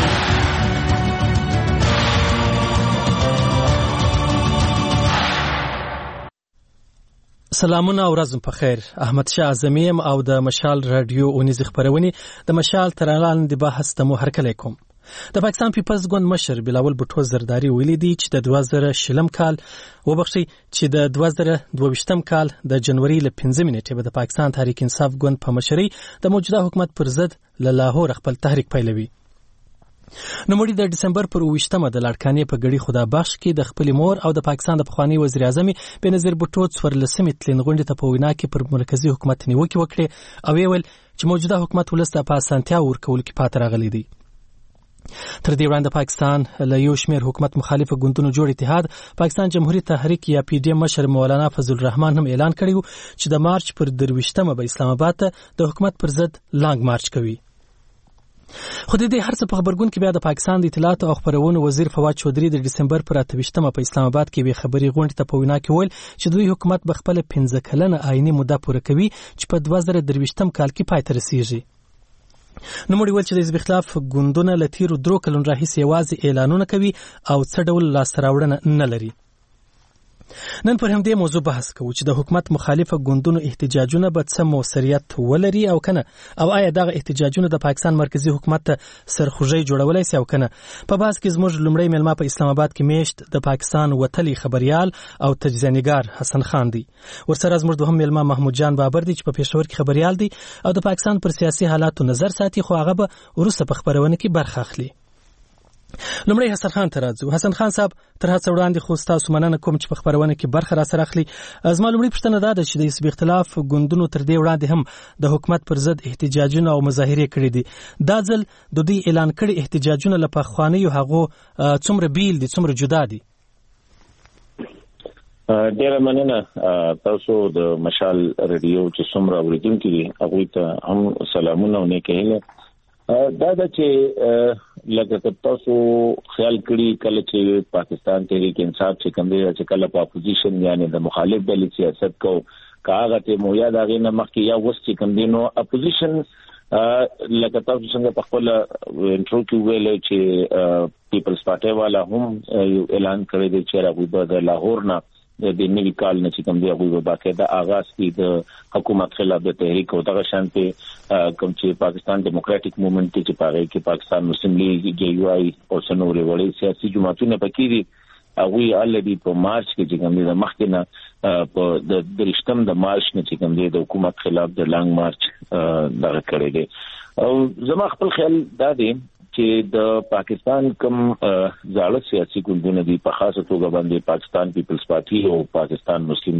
سلامونه او ورځ په خیر. احمد شاه اعظمي او د مشال رادیو اونیز خبرونه د مشال ترڼو لاندې بحث ته مو هرکلی کوم. د پاکستان پیپلز ګوند مشر بلاول بوټو زرداری ویلي دی چې د دوه زره شلم کال وبخښي چې د دوه زره دوه ویشتم کال د جنوري ل پنځمې نیټې به د پاکستان تحریک انصاف ګوند په مشرۍ د موجوده حکومت پر ضد له لاهور خپل تحریک پیلوي. نوموړي د دسمبر پر اوویشتمه د لاړکانې په ګړي خدا بخش کې د خپل مور او د پاکستان د پخوانی وزیر اعظم بنظیر بوټو څوارلسمې تلین غونډې ته په وینا کې پر مرکزی حکومت نیوکې وکړې او ویل چې موجوده حکومت ولس ته په اسانتیا ورکول کې پاتې راغلی دی. تر دې وړاندې پاکستان له یو شمېر حکومت مخالف ګوندونو جوړ اتحاد پاکستان جمهوریت تحریک یا پی ډی ایم مشر مولانا فضل الرحمن هم اعلان کړی و چې د مارچ پر درویشتمه به اسلام آباد ته د حکومت پر ضد لانګ مارچ کوي. خو د دې هر څه په خبرګون کې بیا د پاکستان د اطلاعات او خبرونو وزیر فواد چودري د دسمبر پر اتهویشتمه په اسلام آباد کې به خبري غونډه ته په وینا کې ویل چې دوی حکومت به خپل پنځه کلنه آئینی موده پوره کوي چې په دوه زره درویشتم کال کې پای ته رسیږي. نوموړي ویل چې د حزب اختلاف ګوندونه له تیرو درو کلونو راهیسې یوازې اعلانونه کوي او څه ډول لاسته راوړنه نه لري. نن پر همدې موضوع بحث کوو چې د حکومت مخالفه ګوندونو احتجاجونه به څه موثریت ولري او کنه او آیا دغه احتجاجونه د پاکستان مرکزی حکومت ته سرخوږی جوړولای شي او کنه. په بحث کې زموږ لومړی مېلمه په اسلام آباد کې میشت د پاکستان وتلی خبريال او تجزیه‌نګار حسن خان دی. ورسره زموږ دوهم مېلمه محمود جان بابر دی چې په پېښور کې خبريال دی او د پاکستان پر سیاسي حالاتو نظر ساتي خو هغه به وروسته په خبرونه کې برخه اخلي. لومړی حسن خان ته راځو. حسن خان صاحب تر هڅه وړاندې خو تاسو مننه کوم چې په خبرونه کې برخه را سره اخلي. زما لومړی پوښتنه دا ده چې د حزب اختلاف ګوندونو تر دې وړاندې هم د حکومت پر ضد احتجاجونه او مظاهرې کړې دي. دا ځل د دوی اعلان کړي احتجاجونه له پخوانیو هغو څومره بیل دي څومره جدا دي؟ ډیره مننه تاسو د مشال رادیو چې څومره اوریدونکي دي هغوی ته هم سلامونه او نیکه هیله. دا دا چې لکه تاسو خیال کړی کله چې پاکستان تحریک انصاف چې کوم دی چې کله په اپوزیشن یعنی د مخالف ډلې سیاست کو کاغه ته مو یاد اغه نه مخکې یا وس چې کوم دی نو اپوزیشن لکه تاسو څنګه په خپل انټرو کې ویل چې پیپلز پارټي والا هم اعلان کړی دی چې راغوي د لاهور نه د نوي کال نه چې کوم دی هغه باقاعده آغاز کی د حکومت خلاف د تحریک او دغه شانته کوم چې پاکستان ډیموکراټک موومېنټ چې پاره کې پاکستان مسلم لیگ جے یو آی او څنوري وړي سیاسي جماعتونه پکې دي هغه الریډي په مارچ کې چې کوم دی د مخکنه په د درشتم د مارچ نه چې کوم دی د حکومت خلاف د لانګ مارچ دغه کړی دی. او زما خپل خیال دا دی چې د پاکستان کوم ځاله سیاسي ګوندونه دي په خاصه توګه باندې پاکستان پیپلز پارټي او پاکستان مسلم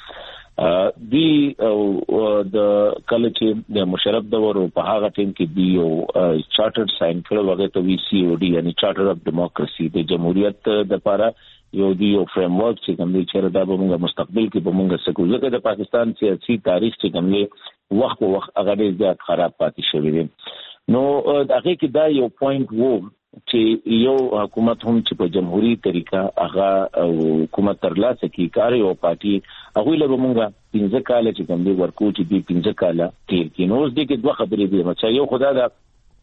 لیگ دی او د کله چې د مشرف دور په هغه ټیم کې دی او چارټر ساين کړو هغه ته وی سی او ډي یعنی چارټر اف ډیموکراسي د جمهوریت د لپاره یو دی او فریم ورک چې کوم دی چې دا به موږ مستقبل کې به موږ سکو ځکه د پاکستان سیاسي تاریخ چې کوم دی وخت په وخت هغه ډېر زیات خراب پاتې شوی دی. نو هغه کې دا یو پوینټ وو چې یو حکومت هم چې په جمهوریت طریقه هغه حکومت ترلاسه کی کار او پارټي هغه له موږ پنځه کال چې کوم دی ورکو چې دی پنځه کال تیر کې نو دې کې دوه خبرې دي چې یو خدا دا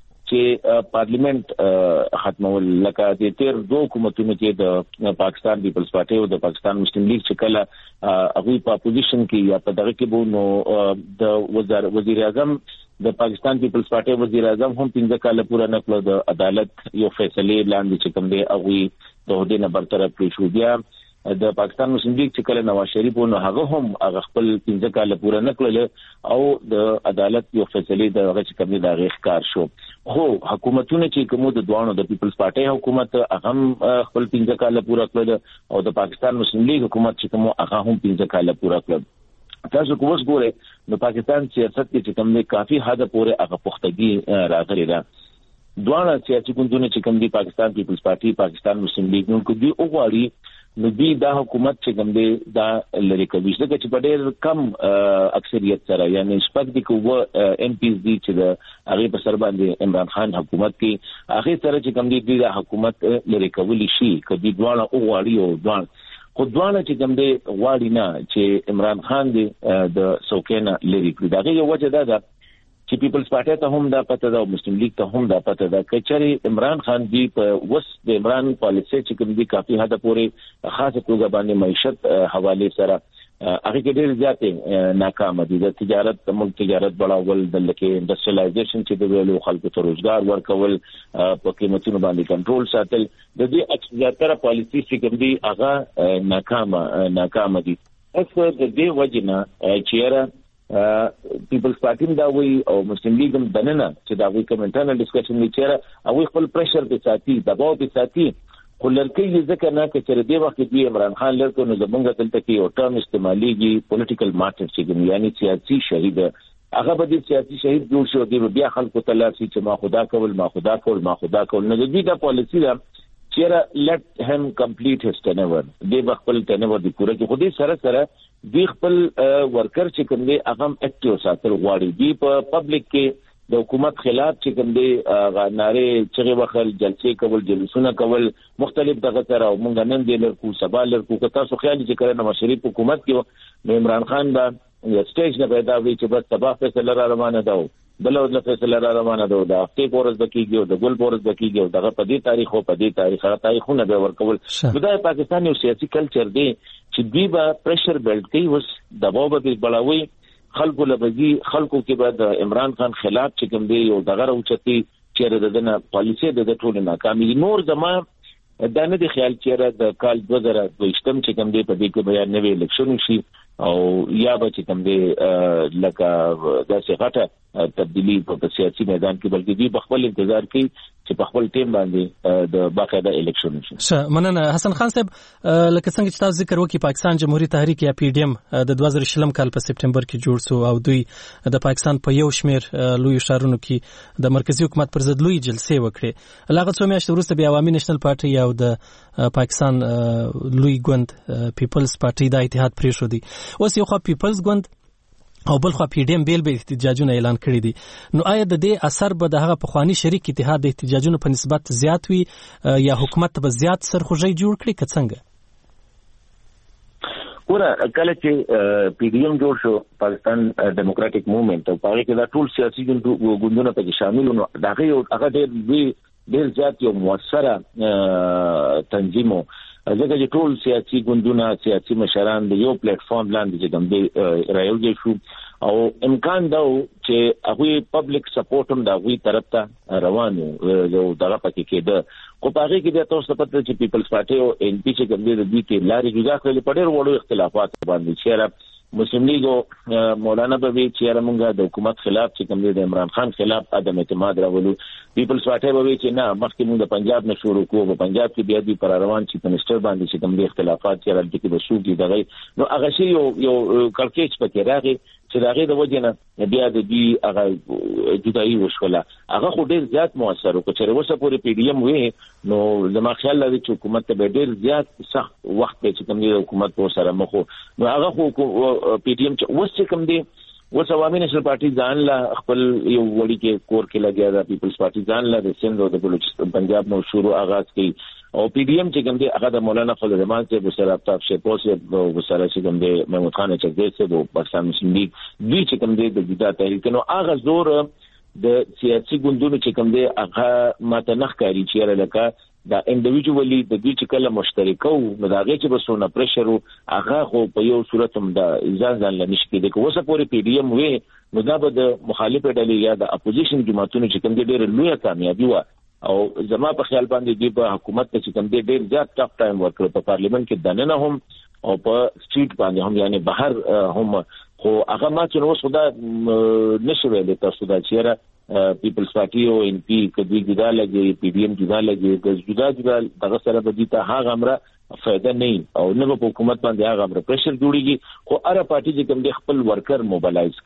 چې پارلیمنت ختمول لکه د تیر دوه حکومتونو کې د پاکستان پیپلز پارټي او د پاکستان مسلم لیگ چې کله هغه په اپوزیشن کې یا په دغه کې بو نو د وزیر اعظم د پاکستان پیپلز پارټي وزیر اعظم هم پنځه کال پورا نه کړو د عدالت یو فیصله لاندې چې کوم دی هغه د هدي نه برطرف کړی شو. بیا د پاکستان مسلم لیگ چې کله نواز شریف نو هغه هم هغه خپل پنځه کال پورا نه کړل او د عدالت یو فیصله د هغه چې کوم دی د غیښکار شو. خو حکومتونه چې کومو د دوانو د پیپلز پارټي حکومت هغه خپل پنځه کال پورا کړل او د پاکستان مسلم لیگ حکومت چې کومو هغه هم پنځه کال پورا کړل. تاسو کوم ګوره د پاکستان سیاست کې چې کوم دی کافي حد پورې هغه پختګي راغلي ده. دوه سیاسي ګوندونه چې کوم دی پاکستان پیپلز پارټي پاکستان مسلم لیگ نو کوي او غواړي نو دی دا حکومت چې کوم دی دا لری کوي چې په ډېر کم اکثریت سره یعنی شپږ دي کوو ام پیز دي چې د هغه په سر باندې عمران خان حکومت کې هغه سره چې کوم دی د حکومت لری کوي شي کدي دوه او غواړي او دوه خو دوانه چې کوم دی غواړي نه چې عمران خان دی د سوکینه لري کړی دا یو وجه ده چې پیپلز پارټي ته هم دا پته ده او مسلم لیگ ته هم دا پته ده چې چېرې عمران خان دی په وس د عمران پالیسي چې کوم دي کافي حد پورې خاصه توګه باندې معیشت حواله سره هغه کې ډېر زیاتې ناکام دي. د تجارت د ملک تجارت بڑاول د لکه انډستریالایزیشن چې د ویلو خلکو ته روزګار ورکول په قیمتونو باندې کنټرول ساتل د دې اکثریتره پالیسي چې کوم دي هغه ناکام ناکام دي. اوس د دې وجنه چې پیپلز پارټي دا وی او مسلم لیگ هم دننه چې دا وی کمنټرنل ډسکشن وی چیرې او خپل پریشر په ساتي دباو په ساتي خو لړکې ځکه نه چې تر دې وخت کې عمران خان لړکو نو زمونږ دلته کې یو ټرم استعماليږي پولیټیکل مارټر چې یعنی سیاسي شهید هغه به د سیاسي شهید جوړ شو دی بیا خلکو ته لاسي چې ما خدا کول ما خدا کول ما خدا کول نه دی دا پالیسی ده چې let him complete his tenure دی خپل tenure دی پوره کې خو دې سره سره دی خپل ورکر چې کوم دی هغه اکټیو ساتل غواړي دی په پبلک کې د حکومت خلاف چې کوم دی ناره چغې وخل جلسې کول جلسونه کول مختلف دغه سره او مونږ نن دی لرکو سبا لرکو که تاسو خیال چې کړه نو مشرف حکومت کې نو عمران خان دا سټیج نه پیدا وی چې بس سبا فیصله را روانه ده بل ول فیصله را روانه ده د هفته پورز بکیږي د ګل پورز بکیږي دغه په دې تاریخ او په دې تاریخ هغه تاریخونه به ورکول د پاکستان یو سیاسي کلچر دی چې دوی به پریشر بیلټ کوي اوس دباو به بلاوي خلکو لبجی خلکو کې بعد عمران خان خلاف چې کوم دی یو دغه اوچتي چې دغه پالیسي د ټولو ناکامي نور زما دا نه دی خیال چې د کال دوه زره دویشتم چې کوم دی په دې کې بیان نوې الیکشن شي او یا به چې کوم دی لکه داسې غټه تبدیلی په سیاسي میدان کې بلکې دی خپل انتظار کوي چې په خپل ټیم باندې د باقاعده الیکشن شي. ښه مننه حسن خان صاحب لکه څنګه چې تاسو ذکر وکړي پاکستان جمهوریت تحریک یا پی ډی ایم د دوه زره شلم کال په سپټمبر کې جوړ شو او دوی د پاکستان په یو شمیر لوی ښارونو کې د مرکزی حکومت پر ضد لوی جلسې وکړې. لاغه څو میاشتې وروسته بیا عوامي نېشنل پارټي او د پاکستان لوی ګوند پیپلز پارټي د اتحاد پرې شو دي. اوس یو خو پیپلز ګوند او بل خو پی ډی ایم بیل به احتجاجونه اعلان کړی دي. نو آیا د دې اثر به د هغه پخوانی شریک اتحاد د احتجاجونو په نسبت زیات وي یا حکومت به زیات سرخوږی جوړ کړي که څنګه؟ ګوره کله چې پی ډی ایم جوړ شو پاکستان ډیموکراټک موومېنټ او هغه کې دا ټول سیاسي ګوندونه پکې شامل ول دا هغه ډېر ډېر زیات یو موثره تنظیم ځکه چې ټول سیاسي ګوندونه سیاسي مشران د یو پلیټ فارم لاندې چې کوم دی رايوځي شو او امکان دا چې هغه پبلک سپورټ هم دا غوي طرف ته روانو یو دغه پکې کېده خو هغه کې د تاسو پته چې پیپلز پارټي او ان پی چې کوم دی د دې کې لارې جدا کړل په ډېر وړو اختلافات باندې چې مسلم لیگ مولانا به چې موږ د حکومت خلاف چې کوم دی د عمران خان خلاف عدم اعتماد راولو پیپلز پارټي به چې نه مخکې موږ د پنجاب نه شروع کوو په پنجاب کې بیا د پر روان چیف منسٹر باندې چې کوم دی اختلافات چې راځي کې به سوق دي دغه نو هغه شی یو یو کلکېچ پکې راغی چې دغه د وجنه بیا د دې هغه جدایي وشوله هغه خو ډیر زیات موثر او چې وسه پورې پی ډی ایم وې نو زما خیال لري چې حکومت ته ډیر زیات سخت وخت چې کوم دی حکومت په سره مخ نو هغه خو پی ډی ایم چې وسه کوم دی وس عوامي نېشنل پارټي ځان لا خپل یو وړي کې کور کې لګیا دا پیپلز پارټي ځان لا د سند او د بلوچستان پنجاب نو شروع آغاز کړي او پی ډی ایم چې کوم دی هغه د مولانا فضل الرحمن سے بسر افتاب شیپو سے بسر چې کوم دی محمود خان چغدی سے وو پاکستان مسلم لیگ دوی چې کوم دی د جدا تحریک نو هغه زور د سیاسي ګوندونو چې کوم دی هغه ماته نخکاری چې لکه دا انډیویډوالي د دې چې کله مشترکو نو دا غي چې بسونه پريشر هغه خو په یو صورت هم دا ځان ځان لنیش کېده کو وسه پورې پی ډی ایم وې نو دا به د مخالفه ډلې یا د اپوزیشن جماعتونو چې کوم دي ډېر لویه کامیابی و او زما په خیال باندې دی په حکومت ته چې کوم دي ډېر زیات ټاپ ټایم ورکړ په پارلیمنت کې دننه هم او په سټریټ باندې هم یعنی بهر هم خو هغه ما چې نو خدا نشو ویل تاسو دا چیرې پیپلز پارټي او ان پی کدی جدا لګي پی ډی ایم جدا لګي د جدا جدا دغه سره به دي ته هغه امره فائدہ نه او نه په حکومت باندې هغه امره پریشر جوړيږي خو اره پارټي چې کوم د خپل ورکر موبلایز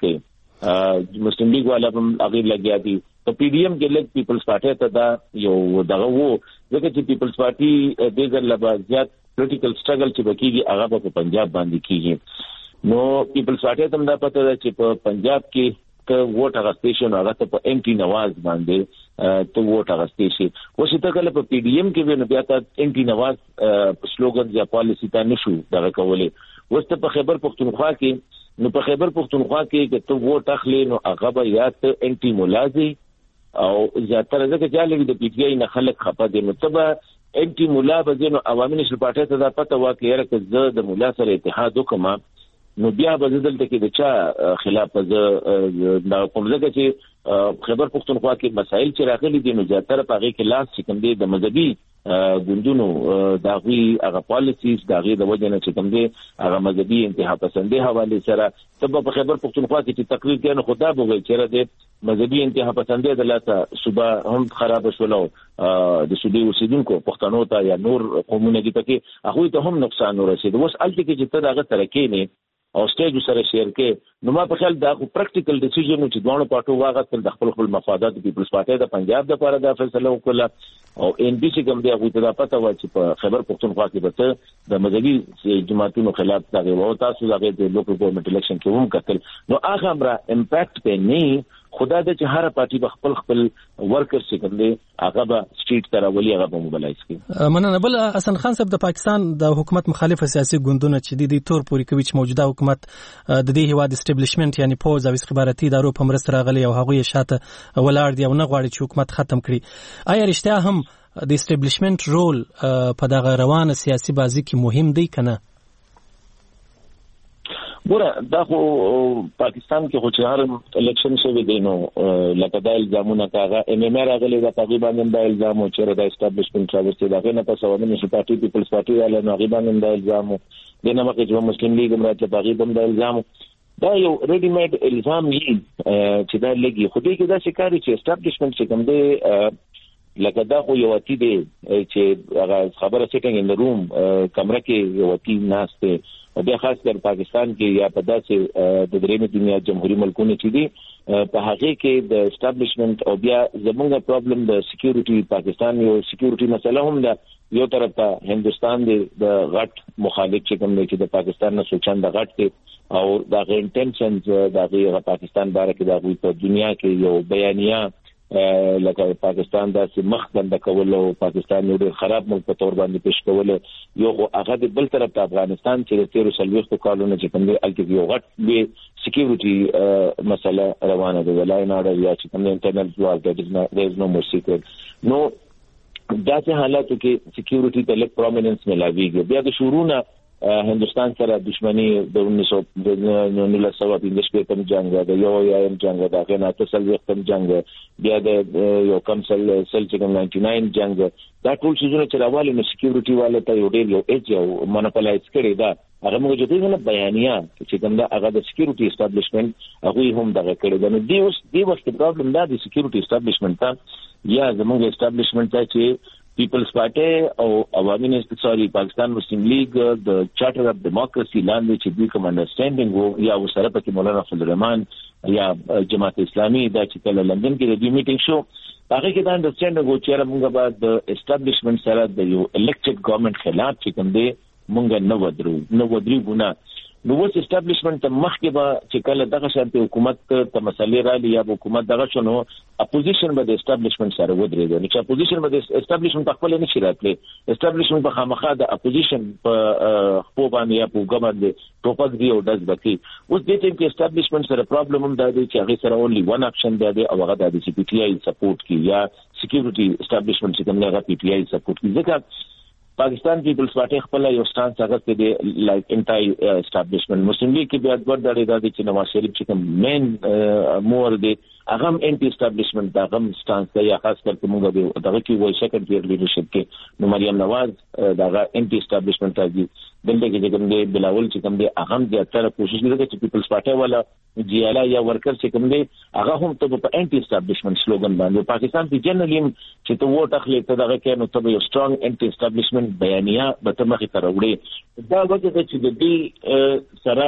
کوي مسلم لیگ والا هم هغه لګیا دي په پی ډی ایم کې لګ پیپلز پارټي ته دا یو دغه وو ځکه چې پیپلز پارټي د ځل لبا زیات پولیټیکل سټرګل چې بکیږي هغه په پنجاب باندې کیږي نو پیپلز پارټي ته دا پته ده چې په پنجاب کې ته ووټ اغستې شو هغه ته په ایم پی نواز باندې ته ووټ اغستې شي اوس ته کله په پی ډی ایم کې بیا ته ایم پی نواز سلوګن یا پالیسی ته نشو دغه کولې اوس ته په خیبر پختونخوا کې نو په خیبر پختونخوا کې چې ته ووټ اخلي نو هغه به یا ته انټي مولازي او زیاتره ځکه چې لږ د پی ټی آی نه خلک خپه دي نو ته به انټي مولا به ځینو عوامي نشل پارټي ته دا پته واکې یاره که زه د مولا سره اتحاد وکړم نو بیا به زه دلته کې د چا خلاف زه دا کوم ځکه چې خیبر پختونخوا کې مسایل چې راغلي دي نو زیاتره په هغې کې لاس چې کوم دی د مذهبي ګوندونو د هغوی هغه پالیسیز د هغې د وجې نه چې کوم دی هغه مذهبي انتها پسندۍ حوالې سره ته به په خیبر پختونخوا کې چې تقریر کوي نو خو دا به وایي چېرې د مذهبي انتها پسندۍ د لاسه صوبه هم خرابه شوله او د صوبې اوسېدونکو پښتنو ته یا نور قومونه دي پکې هغوی ته هم نقصان ورسېد. اوس هلته کې چې ته د هغه سره کښېنې او سټیج سره شیر کې نو ما په خیال دا خو پریکټیکل ډیسیژن چې دوه پارټو واغستل د خپل خپل مفادات د پیپلز پارټي د پنجاب د لپاره دا فیصله وکړه او ان بي سي کوم دی هغه ته دا پته و چې په خیبر پختونخوا کې به د مذهبي جماعتونو خلاف دا غو تاسو دا د لوکل ګورنمنت الیکشن کې هم کتل نو هغه امره امپیکټ په نه خدا د چې هر پارټي په خپل خپل ورکرز چې کوم دی هغه به سټریټ ته راولي هغه به موبلایز کړي. مننه. بل حسن خان صاحب د پاکستان د حکومت مخالف سیاسي ګوندونه چې د دې تور پوري کوي چې موجوده حکومت د دې هیواد استابلیشمنت یعنی پوز او استخباراتي ادارو په مرسته راغلي او هغه یې شاته ولاړ دي او نه غواړي چې حکومت ختم کړي. آیا رښتیا هم د استابلیشمنت رول په دغه روانه سیاسي بازي کې مهم دی کنه؟ ګوره دا خو پاکستان کې خو چې هر الیکشن شوی دی نو لکه دا الزامونه کاغه ام ام راغلي دا تقریبا دا الزام او چې دا استابلیشمنت راوستي دا نه په سواد نه پارټي پیپلز پارټي والا نو غیبا دا الزام دی نه مکه چې مسلم لیگ هم راځي باغی بم دا الزام دا یو ریډی میډ الزام دی چې دا لګي خو دې کې دا شکاري چې استابلیشمنت چې کوم دی لکه دا خو یو اتی دی چې هغه خبره سیټینګ ان د روم کمره کې یو اتی ناشته او بیا خاص کر پاکستان کې یا په داسې د درېمې دنیا جمهوریت ملکونو کې دي په هغه کې د استابلیشمنت او بیا زمونږ پرابلم د سکیورټي پاکستان یو سکیورټي مسله هم ده یو طرف ته هندستان د غټ مخالف چې کوم دی چې د پاکستان نه سوچان د غټ دی او د انټنشنز د پاکستان باره کې د په دنیا کې یو بیانیه لکه پاکستان داسې مخ بنده کول او پاکستان یو ډېر خراب ملک په تور باندې پیش کول یو هغه د بل طرف ته افغانستان چې د تیرو سلويختو کالونو چې کوم دی الکه یو غټ به سکیورټي مسله روانه ده ولای نه اړ یا چې کوم انټرنل وار د there is no more secret نو داسې حالاتو کې سکیورټي ته لک پرومیننس ملاویږي. بیا د شورونه هندستان سره دښمنی د انیس سو نولس سوه پنځه شپېتم جنگ د یو یایم جنگ د هغه نه اته څلوېښتم جنگ بیا د یو کم سل سل چې کوم نایمټي ناین جنگ دا ټول څیزونه چې راوالي نو سکیورټي والے ته یو ډېر یو ایج او مونوپولایز کړي دا هغه موږ چې دغه بیانیه چې کوم دا هغه د سکیورټي اسټابلیشمنت هغه هم دغه کړي دا نو دی اوس دی وخت پرابلم دا د سکیورټي اسټابلیشمنت ته یا زموږ اسټابلیشمنت ته چې پیپلز پارټي او عوامي نهضت سوري پاکستان مسلم لیگ د چارټر اف ډیموکراسي لاندې چې دوی کوم انډرستانډینګ وو یا وسره پکې مولانا فضل الرحمن یا جماعت اسلامي دا چې کله لندن کې د دې میټینګ شو هغه کې دا انډرستانډینګ وو چې موږ به د اسټابلیشمنت سره د یو الیکټډ ګورنمنت خلاف چې کوم دی موږ نه ودرو نه ودري ګونه نو وس اسټابلیشمنت مخکې به چې کله دغه شانتي حکومت ته مسلې را لې یا حکومت دغه شنو اپوزیشن به د اسټابلیشمنت سره ودرېږي نو چې اپوزیشن به د اسټابلیشمنت په خپل نه شي راتلی اسټابلیشمنت په خامخا د اپوزیشن په خپل باندې یا په ګوند ټوپک دی او داس بکی اوس دې ټیم کې اسټابلیشمنت سره پرابلم هم دا دی چې هغه سره اونلی ون اپشن دی او هغه د سی پی ټی آی سپورټ کی یا سکیورټي اسټابلیشمنت چې کوم هغه پی ټی آی سپورټ کی ځکه پاکستان پیپلز پارټي خپل یو سټانس هغه دی لایک انټای اسټابلیشمنت مسلم لیگ کې بیا د ورډړې د چې نواز شریف چې کوم مین مور دی هغه انټي اسټابلیشمنت دا هم سټانس دی یا خاص کر موږ دغه کې وایي سیکنډ ایئر لیډرشپ کې نو مریم نواز دا انټي اسټابلیشمنت دی دلته کې کوم دی بلاول چې کوم دی هغه د اتر کوشش وکړي چې پیپلز پارټي والا جی ال یا ورکر چې کوم دی هغه هم ته په انټي اسټابلیشمنت سلوګن باندې پاکستان کې جنرالي چې ته ووټ اخلي ته دغه کې نو ته یو سترونګ انټي اسټابلیشمنت بیانیه به ته مخې ته راوړي دا وجه ده چې د دې سره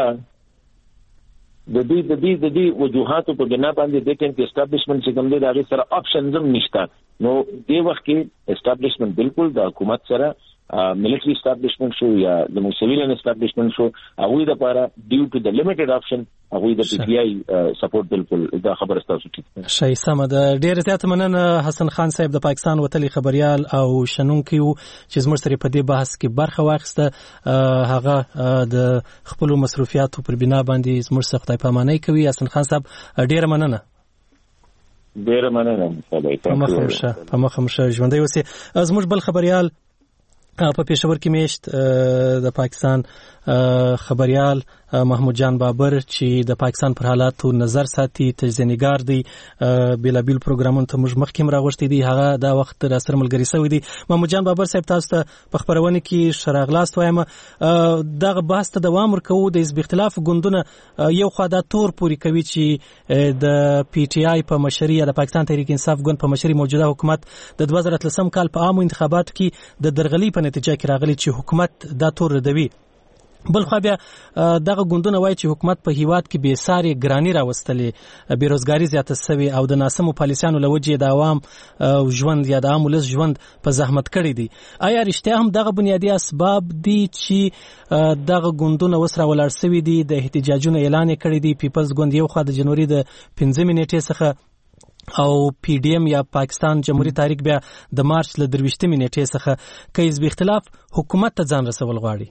د دې د دې د دې وجوهاتو په بنا باندې د ټیم کې اسټابلیشمنت چې کوم دی دا غي سره آپشنز هم نشته نو دې وخت کې اسټابلیشمنت بالکل د حکومت سره ملټری اسټابلیشمنت شو یا د سیویلین اسټابلیشمنت شو هغه د لپاره ډیو ټو د لیمیټډ اپشن هغه د پی ټی آی سپورټ بالکل دا خبره تاسو ټیک شي سم ده. ډیر زیات مننه حسن خان صاحب د پاکستان وتلی خبريال او شنونکي چې زموږ سره په دې بحث کې برخه واخیسته. هغه د خپل مصروفیاتو پر بنا باندې زموږ څخه خدای پاماني کوي. حسن خان صاحب ډیر مننه. ډیر مننه. په مخه په مخه ژوندۍ اوسئ. زموږ بل خبريال په پېښور کې میشت د پاکستان خبريال محمود جان بابر چې د پاکستان پر حالاتو نظر ساتي، تجزیه‌نګار دی، بیلابیل پروګرامونو ته موږ مخکې راغوښتي دي، هغه دا وخت را سره ملګری شوی دی. محمود جان بابر صاحب تاسو ته په خبرونه کې شراغلاست وایم. دغه بحث ته دوام ورکوو. د حزب اختلاف ګوندونه یو خوا دا تور پوری کوي چې د پی ټی آی په مشرۍ یا د پاکستان تحریک انصاف ګوند په مشرۍ موجوده حکومت د دوه زره اتلسم کال په عامو انتخاباتو کې د درغلۍ په نتیجه کې راغلی چې حکومت دا تور ردوي. بل خو بیا دغه ګوندونه وایي چې حکومت په هیواد کې بې ساري ګرانی راوستلې، بیروزګاری زیاته شوې او د ناسمو پالیسیانو له وجې د عوام ژوند یا د عام ولس ژوند په زحمت کړی دی. آیا رښتیا هم دغه بنیادي اسباب دي چې دغه ګوندونه اوس راولاړ شوي دي؟ د احتجاجونو اعلان یې کړی دی. پیپلز ګوند یو خوا د جنوري د پنځمې نیټې څخه او پی ډی ایم یا پاکستان جمهوریت تحریک بیا د مارچ له درویشتمې نیټې څخه که حزب اختلاف حکومت ته ځان رسول غواړي.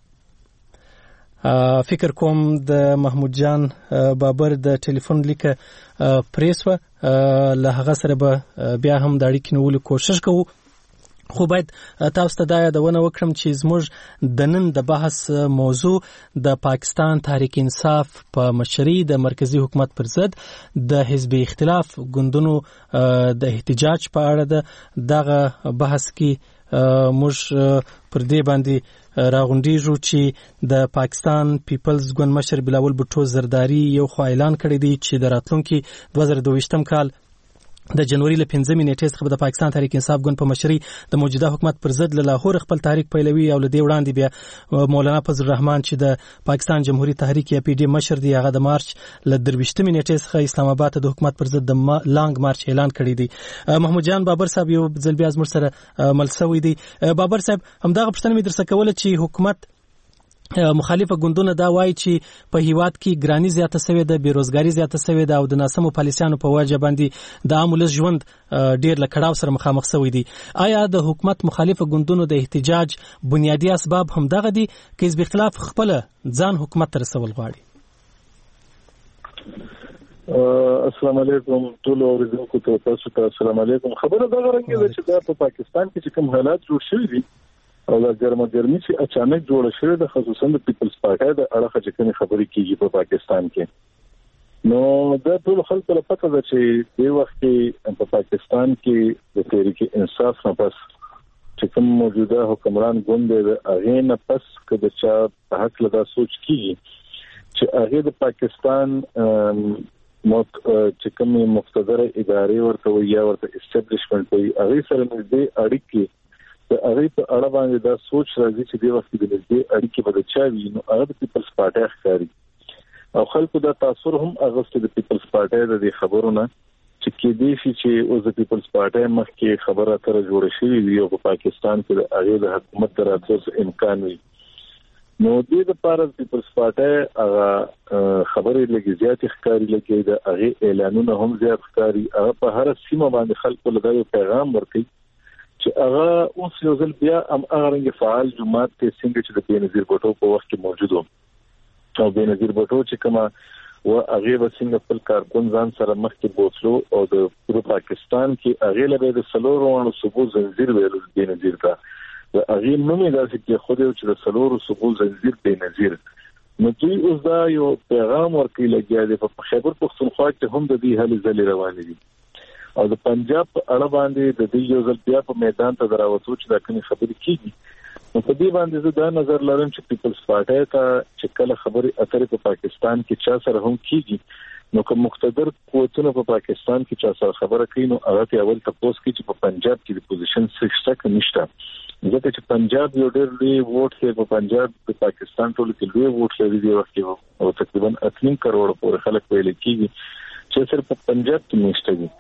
فکر کوم د محمود جان بابر د ټلیفون لیکه پریس و له هغه سره به بیا هم د اړیکې نیولو کوشش کوو. خو باید تاسو ته دا یادونه وکړم چې زموږ د نن د بحث موضوع د پاکستان تحریک انصاف په مشرۍ د مرکزی حکومت پر ضد د حزب اختلاف ګوندونو د احتجاج په اړه ده. دغه بحث کې موږ پر دې باندې راغونډیږو چې د پاکستان پیپلز ګوند مشر بلاول بوټو زرداری یو خو اعلان کړی دی چې د راتلونکي دوه زره دویشتم کال د جنوري له پنځمې نیټې څخه د پاکستان تحریک انصاف ګوند په مشرۍ د موجوده حکومت پر ضد له لاهور خپل تحریک پیلوي او له دې وړاندې بیا مولانا فضل الرحمن چې د پاکستان جمهوریت تحریک یا پی ډی مشر دی، هغه د مارچ له درویشتمې نیټې څخه اسلام آباد ته د حکومت پر ضد د لانګ مارچ اعلان کړی دی. محمود جان بابر صاحب یو ځل بیا زموږ سره مل شوی دی. بابر صاحب همدغه پوښتنه مې درڅخه کوله چې حکومت مخالفه ګوندونه دا وایي چې په هیواد کې ګرانی زیاته شوې ده، بیروزګاری زیاته شوې ده او د ناسمو پالیسیانو په وجه باندې د عام ولس ژوند ډیر له کړاو سره مخامخ شوی دی. آیا د حکومت مخالفه ګوندونو د احتجاج بنیادی اسباب همدغه دي که حزب اختلاف خپل ځان حکومت ته رسول غواړي؟ السلام علیکم ټول اوریدونکو ته تاسو ته السلام علیکم. خبره دا غواړم چې دا په پاکستان کې چې کوم حالات جوړ شوي دي او دا ګرمه ګرمي چې اچانک جوړه شوې ده، خصوصا د پیپلز پارټي د اړه چې کومې خبرې کیږي په پاکستان کې، نو دا ټول خلکو ته پته ده چې د وخت کې په پاکستان کې د تحریک انصاف نه پس چې کوم موجوده حکمران ګوند دی هغه نه پس کله چې په حق له دا سوچ کیږي چې هغه د پاکستان موت چې کومې مقتدره ادارې ورته یا ورته اسټابلیشمنت وي هغه سره نږدې اړیکې د هغه په اړه باندې دا سوچ راځي چې د وخت د نږدې اړیکې به د چا وي، نو هغه د پیپلز پارټي ښکاري او خلکو دا تاثر هم اغوسته د پیپلز پارټي د دې خبرونه چې کې دي چې اوس د پیپلز پارټي مخکې خبره تر جوړه شوې وي او په پاکستان کې د هغه د حکومت دراتلو امکان وي، نو دې لپاره د پیپلز پارټي هغه خبرې لګي زیات ښکاري، لګي د هغه اعلانونه هم زیات ښکاري، هغه په هر سیمه باندې خلکو له یو پیغام ورکړي چې هغه اوس یو ځل بیا هم هغه رنګ فعال جماعت ته څنګه چې د بېنظیر بوټو په وخت کې موجود و او بېنظیر بوټو چې کومه و هغه به څنګه خپل کارکون ځان سره مخکې بوتلو او د پوره پاکستان کې هغه له د سلورو صوبو زنجیر ویل بېنظیر کا د هغه نومې داسې کې خو دې چې د سلورو صوبو زنجیر بېنظیر، نو دوی اوس دا یو پیغام ورکړي لګیا دی په خیبر پختونخوا کې هم د دې هلې ځلې روانې دي او د پنجاب په اړه باندې د دې یو ځل بیا په میدان ته دراوځو چې دا کومې خبرې کیږي، نو په دې باندې زه دا نظر لرم چې پیپلز پارټي ته چې کله خبرې اترې په پاکستان کې چا سره هم کیږي، نو کوم مقتدر قوتونه په پاکستان کې چا سره خبره کوي نو هغه ته اول تاسو کې چې په پنجاب کې د پوزیشن سکسټه کې نشته، ځکه چې پنجاب یو ډېر لوی ووټ دی، په پنجاب په پاکستان ټول کې لوی ووټ لري دی وخت او تقریبا اته کروڑ پورې خلک ویل کیږي چې صرف په پنجاب کې نشته دي،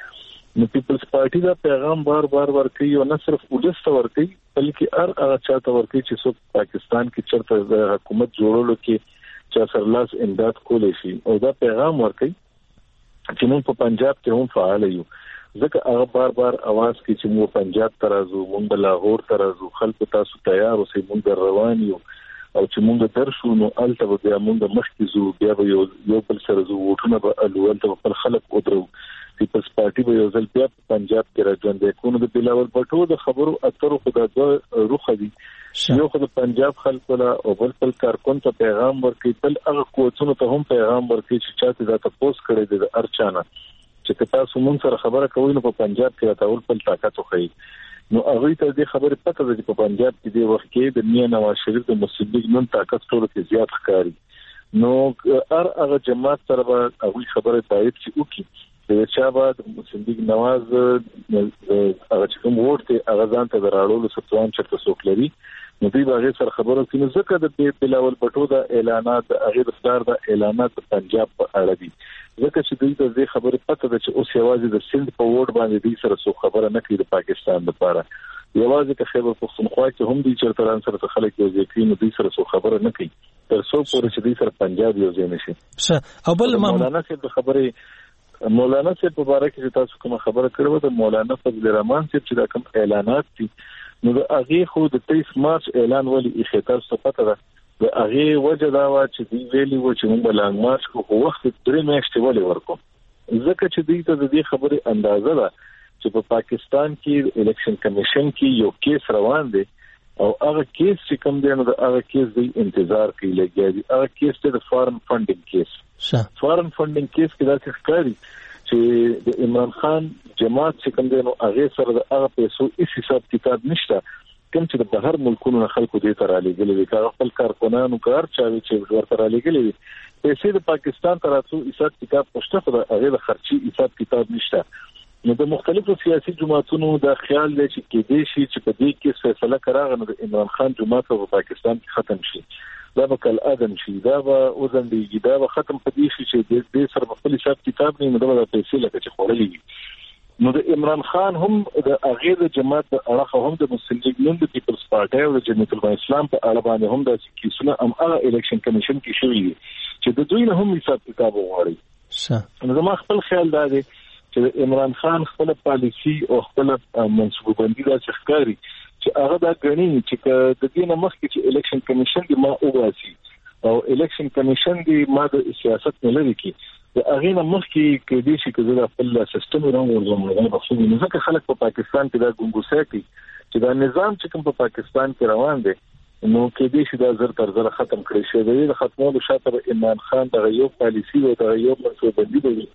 نو پیپلز پارټي دا پیغام بار بار ورکوي او نه صرف ولس ته ورکوي بلکې هر هغه چاته ورکوي چې څوک پاکستان کې چرته د حکومت جوړولو کې چا سرلاس امداد کولی شي او دا پیغام ورکوي چې موږ په پنجاب کې هم فعال یو ځکه هغه بار بار आवाज کوي چې موږ پنجاب ته راځو موږ به لاهور ته راځو خلکو تاسو تیار اوسئ موږ روان یو او چې موږ درشو نو الته به بیا موږ مخکې زو بیا به یو یو بل سره زو وټونه به الول ته خپل خلک ودرو پیپلز پارټي به یو ځل بیا په پنجاب کې راځوندې کوو د بلاول بټو د خبرو اترو خدای د روخ دي یو خو د پنجاب خلکو لا او بل بل کارکون ته پیغام ورکړي بل هغه کوڅونو ته هم پیغام ورکړي چې چاته دا تاسو کړی د ارچانه چې تاسو مونږ سره خبره کوئ نو په پنجاب کې راټول بل طاقت خو نو هغه ته د خبرې پته ده چې په پنجاب کې د وخت کې د میا نواز شریف د مسلمان نن طاقت ټول کې زیات ښکاری نو هر هغه جماعت سره هغه خبره باید چې وکړي د شابه مسلمان نواز هغه چې کوم ورته هغه ځان ته دراړو ستوان چرته څوک لري نو دوی هغه سره خبرو کې ځکه د بلاول بټو د اعلانات هغه دفتر د اعلانات د پنجاب په اړه دي ځکه چې دوی د دې خبرې پته ده چې اوس یوازې د سند په ووټ باندې دوی سره څو خبره نه کوي د پاکستان لپاره یوازې که خیبر پختونخوا کې هم دوی چرته ران سره خلک یو ځای کوي نو دوی سره څو خبره نه کوي تر څو پورې چې دوی سره پنجاب یو ځای نشي ښه او بل مولانا صاحب د خبرې مولانا صاحب په اړه کې تاسو کوم خبره کړو د مولانا فضل الرحمن صاحب چې دا کوم اعلانات دي نو د هغه خو د تیس مارچ اعلان ولې اخیتار څه پته ده د هغه وجه دا و چې دی ویلي و چې موږ لانګ مارچ کو وخت درې میاشتې ولې ورکو ځکه چې دوی ته د دې خبرې اندازه ده چې په پاکستان کې الیکشن کمیشن کې یو کیس روان دی او هغه کیس چې کوم دی نو د هغه کیس دی انتظار کوي لګیا دی هغه کیس ته د فارن فندینګ کیس فارن فندینګ کیس کې دا څه ښکاري چې د عمران خان جماعت چې کوم دی نو هغه سره د هغه پیسو هیڅ حساب کتاب نشته کوم چې د بهر ملکونو خلکو دې تر علی ګلې د کار خپل کارکونانو کار چاوي چې ورته علی ګلې پیسې د پاکستان تر څو حساب کتاب پښته خو هغه د خرچي حساب کتاب نشته نو د مختلفو سیاسي جماعتونو د خیال دی چې کې دې شي چې په دې کې فیصله کراغه نو د عمران خان جماعت په پاکستان کې ختم شي دا به کل ادم شي دا به اوزن دی دا به ختم پدې شي چې د سر خپل حساب کتاب نه نو دا پیسې لکه چې خورلې نو د عمران خان هم د اغیر جماعت د اړه هم د مسلمان د پیپلز پارټي او د جمعیت الاسلام په اړه باندې هم د کیسونه هم هغه الیکشن کمیشن کې شوی چې د دوی نه هم حساب کتاب وغواړي ښه نو زما خپل خیال دا دی چې عمران خان خپل پالیسی او خپل منصوبه بندي دا ښکاری چې هغه دا غني چې د دې نه مخکې چې الیکشن کمیشن دی ما اواسي او الیکشن کمیشن دی ما د سیاست نه لري کې د هغه نه مخکې کې دي چې د خپل سیستم ورنګ ورنګ بخښي نو ځکه خلک په پاکستان کې دا ګونګوسه کوي چې دا نظام چې کوم په پاکستان کې روان دی نو کې دي چې دا زر تر زر ختم کړي شي د ختمولو شاته عمران خان د یو پالیسی او د یو منصوبه بندي دی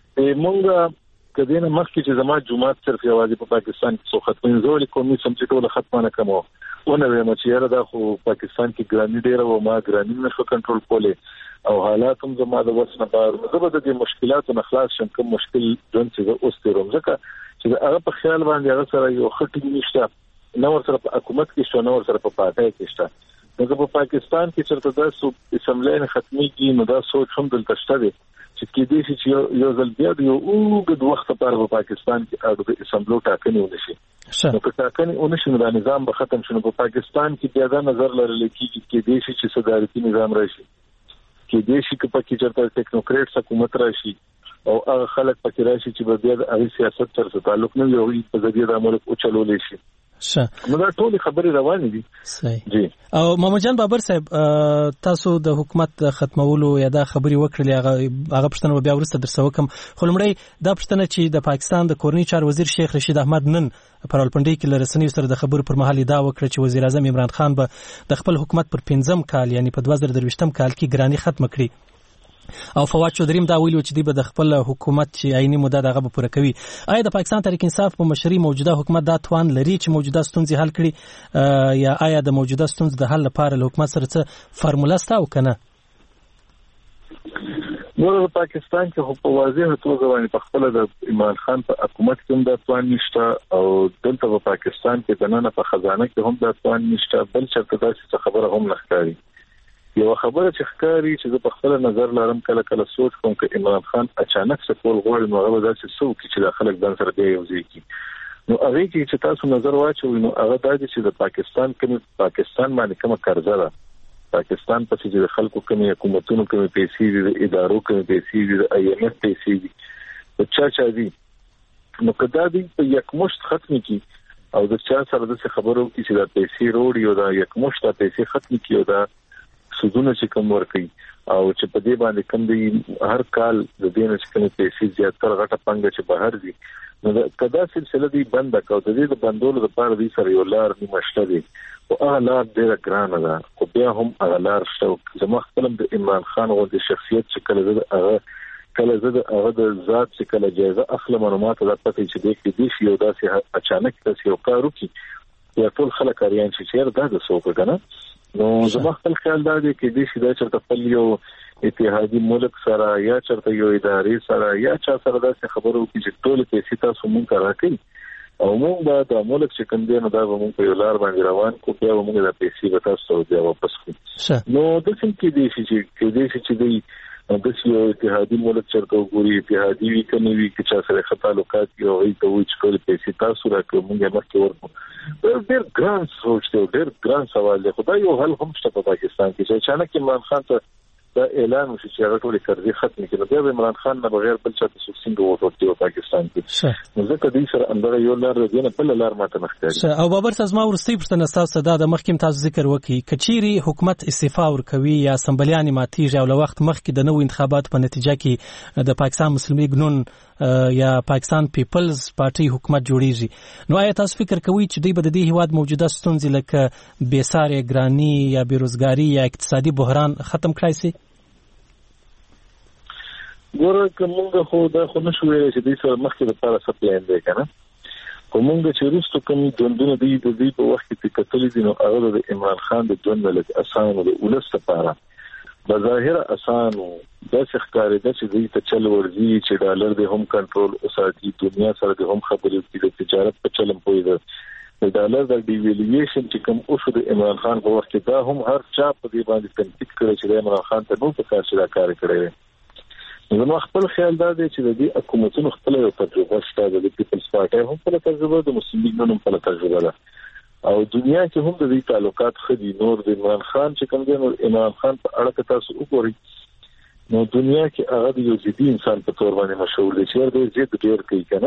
موږ کله نه مخکې چې زما جماعت صرف یوازې په پاکستان کې څو ختمین زولې کومې سم چې ټول ختمانه کومو ونه وایم چې یاره دا خو پاکستان کې ګرانی ډیر او ما ګرانی نشو کنټرول کولې او حالات هم زما د وسنه بار زه به د مشکلاتو نه خلاص شم کوم مشکل جون چې اوس تیروم ځکه چې هغه په خیال باندې هغه سره یو خټی نشته نو ور سره په حکومت کې شو نو ور سره په پاتای کې شته نو په پاکستان کې چرته د سو اسمبلی خاتمي نو دا سوچ هم دلته شته دي چې کې دي چې یو ځل بیا یو اوږد وخت لپاره په پاکستان کې د اسمبلی ټاکنې ونشي نو که ټاکنې ونشي نو دا نظام به ختم شي په پاکستان کې بیا دا نظر لرل کېږي کې دي چې صدارتي نظام راشي کې دي چې په کې چرته ټیکنوکریټ حکومت راشي او هغه خلک پکې راشي چې بیا د هغه سیاست سره تعلق نه وي په ځای د ملک او چلولې شي ښه نو دا ټول خبرې روانې دي صحیح جی او محمد جان بابر صاحب تاسو د حکومت ختمولو یا د خبري وکړلې هغه هغه پښتنه بیا ورسته درسو کوم خو لمړی دا پښتنه چې د پاکستان د کورنۍ چار وزیر شیخ رشید احمد نن پر الپندې کې لرسنی سره د خبرو پر مهال دا وکړه چې وزیر اعظم عمران خان به د خپل حکومت پر پنځم کال یعنی په دوه زره درویشتم کال کې ګرانی ختم کړي او فواد چودري دا ویلو چې دی به د خپل حکومت چې عیني مدته دغه به پوره کوي آیا د پاکستان تحریک انصاف په مشري موجوده حکومت دا توان لري چې موجوده ستونزې حل کړي یا آیا د موجوده ستونزې د حل لپاره له حکومت سره څه فرموله ستا او کنه نو د پاکستان کې په واضح توګه باندې په خپل د عمران خان په حکومت کې د توان نشته او دلته په پاکستان کې د نن په خزانه کې هم د توان نشته بل چرته دا څه خبره هم نختاري یو خبره چې ښکاری چې په خپل نظر لرم کله کله سوچ کوم چې عمران خان اچانک څه کول غواړي نو هغه داسې څه وکړي چې د خلک ځان سره دی یو ځای کی نو هغه کې چې تاسو نظر واچوئ نو هغه دا چې د پاکستان کې پاکستان باندې کومه قرضه ده پاکستان په چې د خلکو کومې حکومتونو کومې پیسې دي د ادارو کومې پیسې دي د آی ایم ایف پیسې دي په چا چا دي نو کدا دي په یک مشت ختم کی او د چا سره د خبرو کې چې د پیسې روړي او د یک مشت پیسې ختم کی او د سودونه چې کوم ورکي او چې په دې باندې کوم دي هر کال د دې نه چې کوم پیسې زیاتره غټه پنګه چې بهر دي نو کدا سلسله دی بند کاو د دې د بندولو لپاره دې سره یو لار نیمشته دي او هغه لار ډیره ګرانه ده خو بیا هم هغه لار شته زما خپل د عمران خان غو د شخصیت چې کله د هغه کله زه د هغه د ذات چې کله جایزه اخلم معلومات د پته چې دې کې دې یو داسې اچانک داسې یو کار وکړي یا ټول خلک اړین شي چې دا د سوق کنه نو زما خپل خیال دا دی چې دې شي دا چې خپل یو اتحادی ملک سره یا چرته یو ادارې سره یا چا سره داسې خبرو کې چې ټول پیسې تاسو مونږ راکړي او مونږ به د ملک چې کوم دی نو دا به مونږ په یو لار باندې روان کو بیا به مونږ د پیسې به تاسو بیا واپس کړو نو د څه کې دې شي چې دې شي چې دې د یو اتحادی ملک چرته وګوري اتحادی وی کني وی چې چا سره خطا لوکات یو ای ته وچ کول پیسې تاسو راکړو مونږ مخکې ورکو ډېر ګران سوچ دی ډېر ګران سوال دی خدای یو حل هم شته په پاکستان کې چې اچانک عمران خان ته دا اعلان وشي چې هغه ټول قرضې ختم کړي بیا عمران خان نه بغیر بل څه څه څنګه وټوټي په پاکستان کې نو ځکه دې سره اندر یو لار دی نه بل لار ماته مخکې او بابر تاسو ما ورسې پښتنه تاسو دا د مخکیم تاسو ذکر وکي کچيري حکومت استعفا ورکوي یا سمبلیان ماتیږي او له وخت مخکې د نوو انتخابات په نتیجه کې د پاکستان مسلمي ګوند یا پاکستان پیپلز پارټي حکومت جوړیږي نو آیا تاسو فکر کوئ چې دوی به د دې هیواد موجوده ستونزې لکه بیسارې ګرانی یا بیروزګاری یا اقتصادي بحران ختم کړای شي ګوره کومه خو دا خو نشو ویل چې دې سره مخکې د پاره سپلین دی کنه کومه چې رښتو کوم دوندونه دی د دې په وخت کې کتلې دي نو هغه د عمران خان د دوند لږ اسانه د ولس لپاره بظاهر اسانه د ښکارې د چې دې ته چل ورزي چې ډالر د هم کنټرول او ساتي دنیا سره د هم خبرې کوي د تجارت په چلم پوي ده د ډالر د ډیویلیویشن چې کوم او شو د عمران خان په وخت کې دا هم هر چا په دې باندې تنقید کړی چې عمران خان ته نو په کار شي دا کار کړی نو خپل خیال دا دی چې د دې حکومتونو خپل یو تجربه شته د پیپلز پارټي هم خپل تجربه د مسلمانانو هم خپل تجربه ده او دنیا کې هم د دې تعلقات خدي نور د عمران خان چې کوم دی نو عمران خان په اړه که تاسو وګورئ نو دنیا کې هغه د یو ځدی انسان په تور باندې مشهور دی چې د زیات ډیر کوي کنه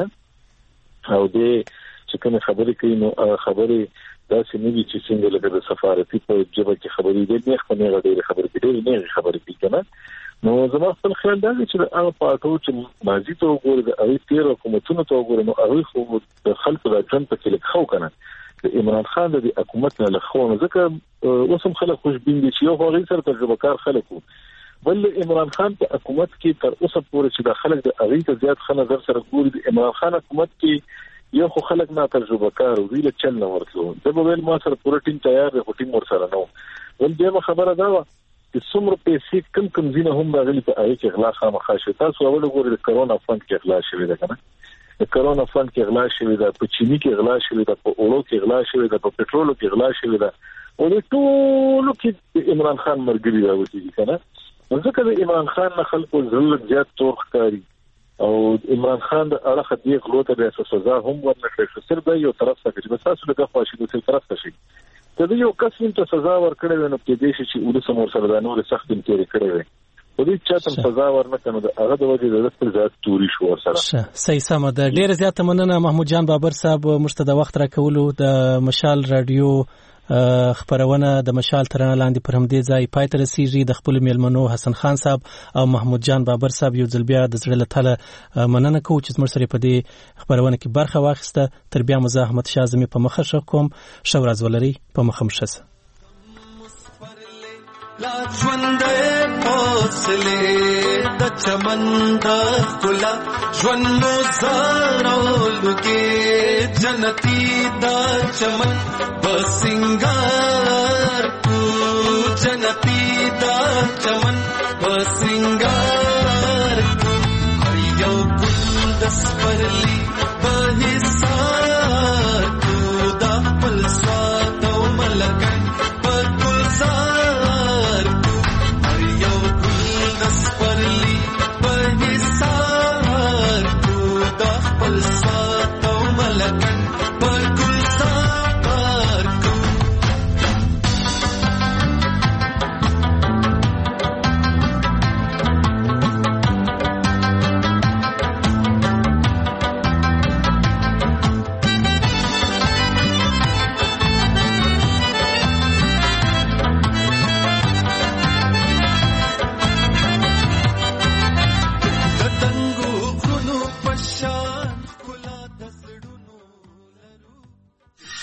او د چې کوم خبرې کوي نو خبرې دا چې نوی چې څنګه لکه د سفارتي په جبه کې خبرې دي نه خو نه غوډه خبرې دي نه خبرې کوي کنه نو زما خپل خیال دا چې هغه پاتو چې ماضي ته وګورئ د هغه تیر حکومتونو ته وګورئ نو هغه خو د خلکو د ژوند په کې لکه خو کنه د عمران خان د حکومت نه لخوا نو ځکه اوسم خلک خوشبین دي چې یو هغه سره تجربه کار خلکو بل عمران خان په حکومت کې تر اوسه پورې چې د خلک د هغه ته زیات خنه نظر سره ګوري د عمران خان حکومت کې یو خو خلک نه تجربه کار او ویل چل نه ورتلو د بل ما سره پوره ټیم تیار دی خو ټیم ور سره نو ول دې خبره دا و چې څومره پیسې کم کم زینه هم راغلي په هغه کې اغلا خامخا شي تاسو اول وګورئ د کرونا فند کې اغلا شوی ده کنه د کرونا فند کې اغلا شوی ده په چینی کې اغلا شوی ده په اورو کې اغلا شوی ده په پټرولو کې اغلا شوی ده او د ټولو کې عمران خان مرګري راوځي کنه ځکه د عمران خان نه خلکو زړه زیات تور ښکاری او عمران خان د اړه خدي غلوته به سزا هم ورنکړي شو صرف د یو طرف څخه چې تاسو دغه خواشي د څل طرف ته شي ته یو قسم ته سزا ورکړې نو کې دې شي چې ولسم ور سره د نور سخت انکار کړی وي او دې چاته سزا ورنکړو د هغه د وجه د خپل ذات توري شو ور سره صحیح سم ده ډیر زیات مننه محمود جان بابر صاحب مشته وخت را کولو د مشال رادیو خبرونه د مشال ترانه لاندې پر همدې ځای پای ته رسیږي د خپل میلمنو حسن خان صاحب او محمود جان بابر صاحب یو ځل بیا د زړه له تله مننه کوم چې زموږ سره په دې خبرونه کې برخه واخیسته تر بیا مزاحمت شازمي په مخه شو کوم شو ورځ ولري په مخه مشسه لا ژوندې پوسلې د چمن د ګلا ژوندو زارولو کې جنتی د چمن بسنګار کو جنتی د چمن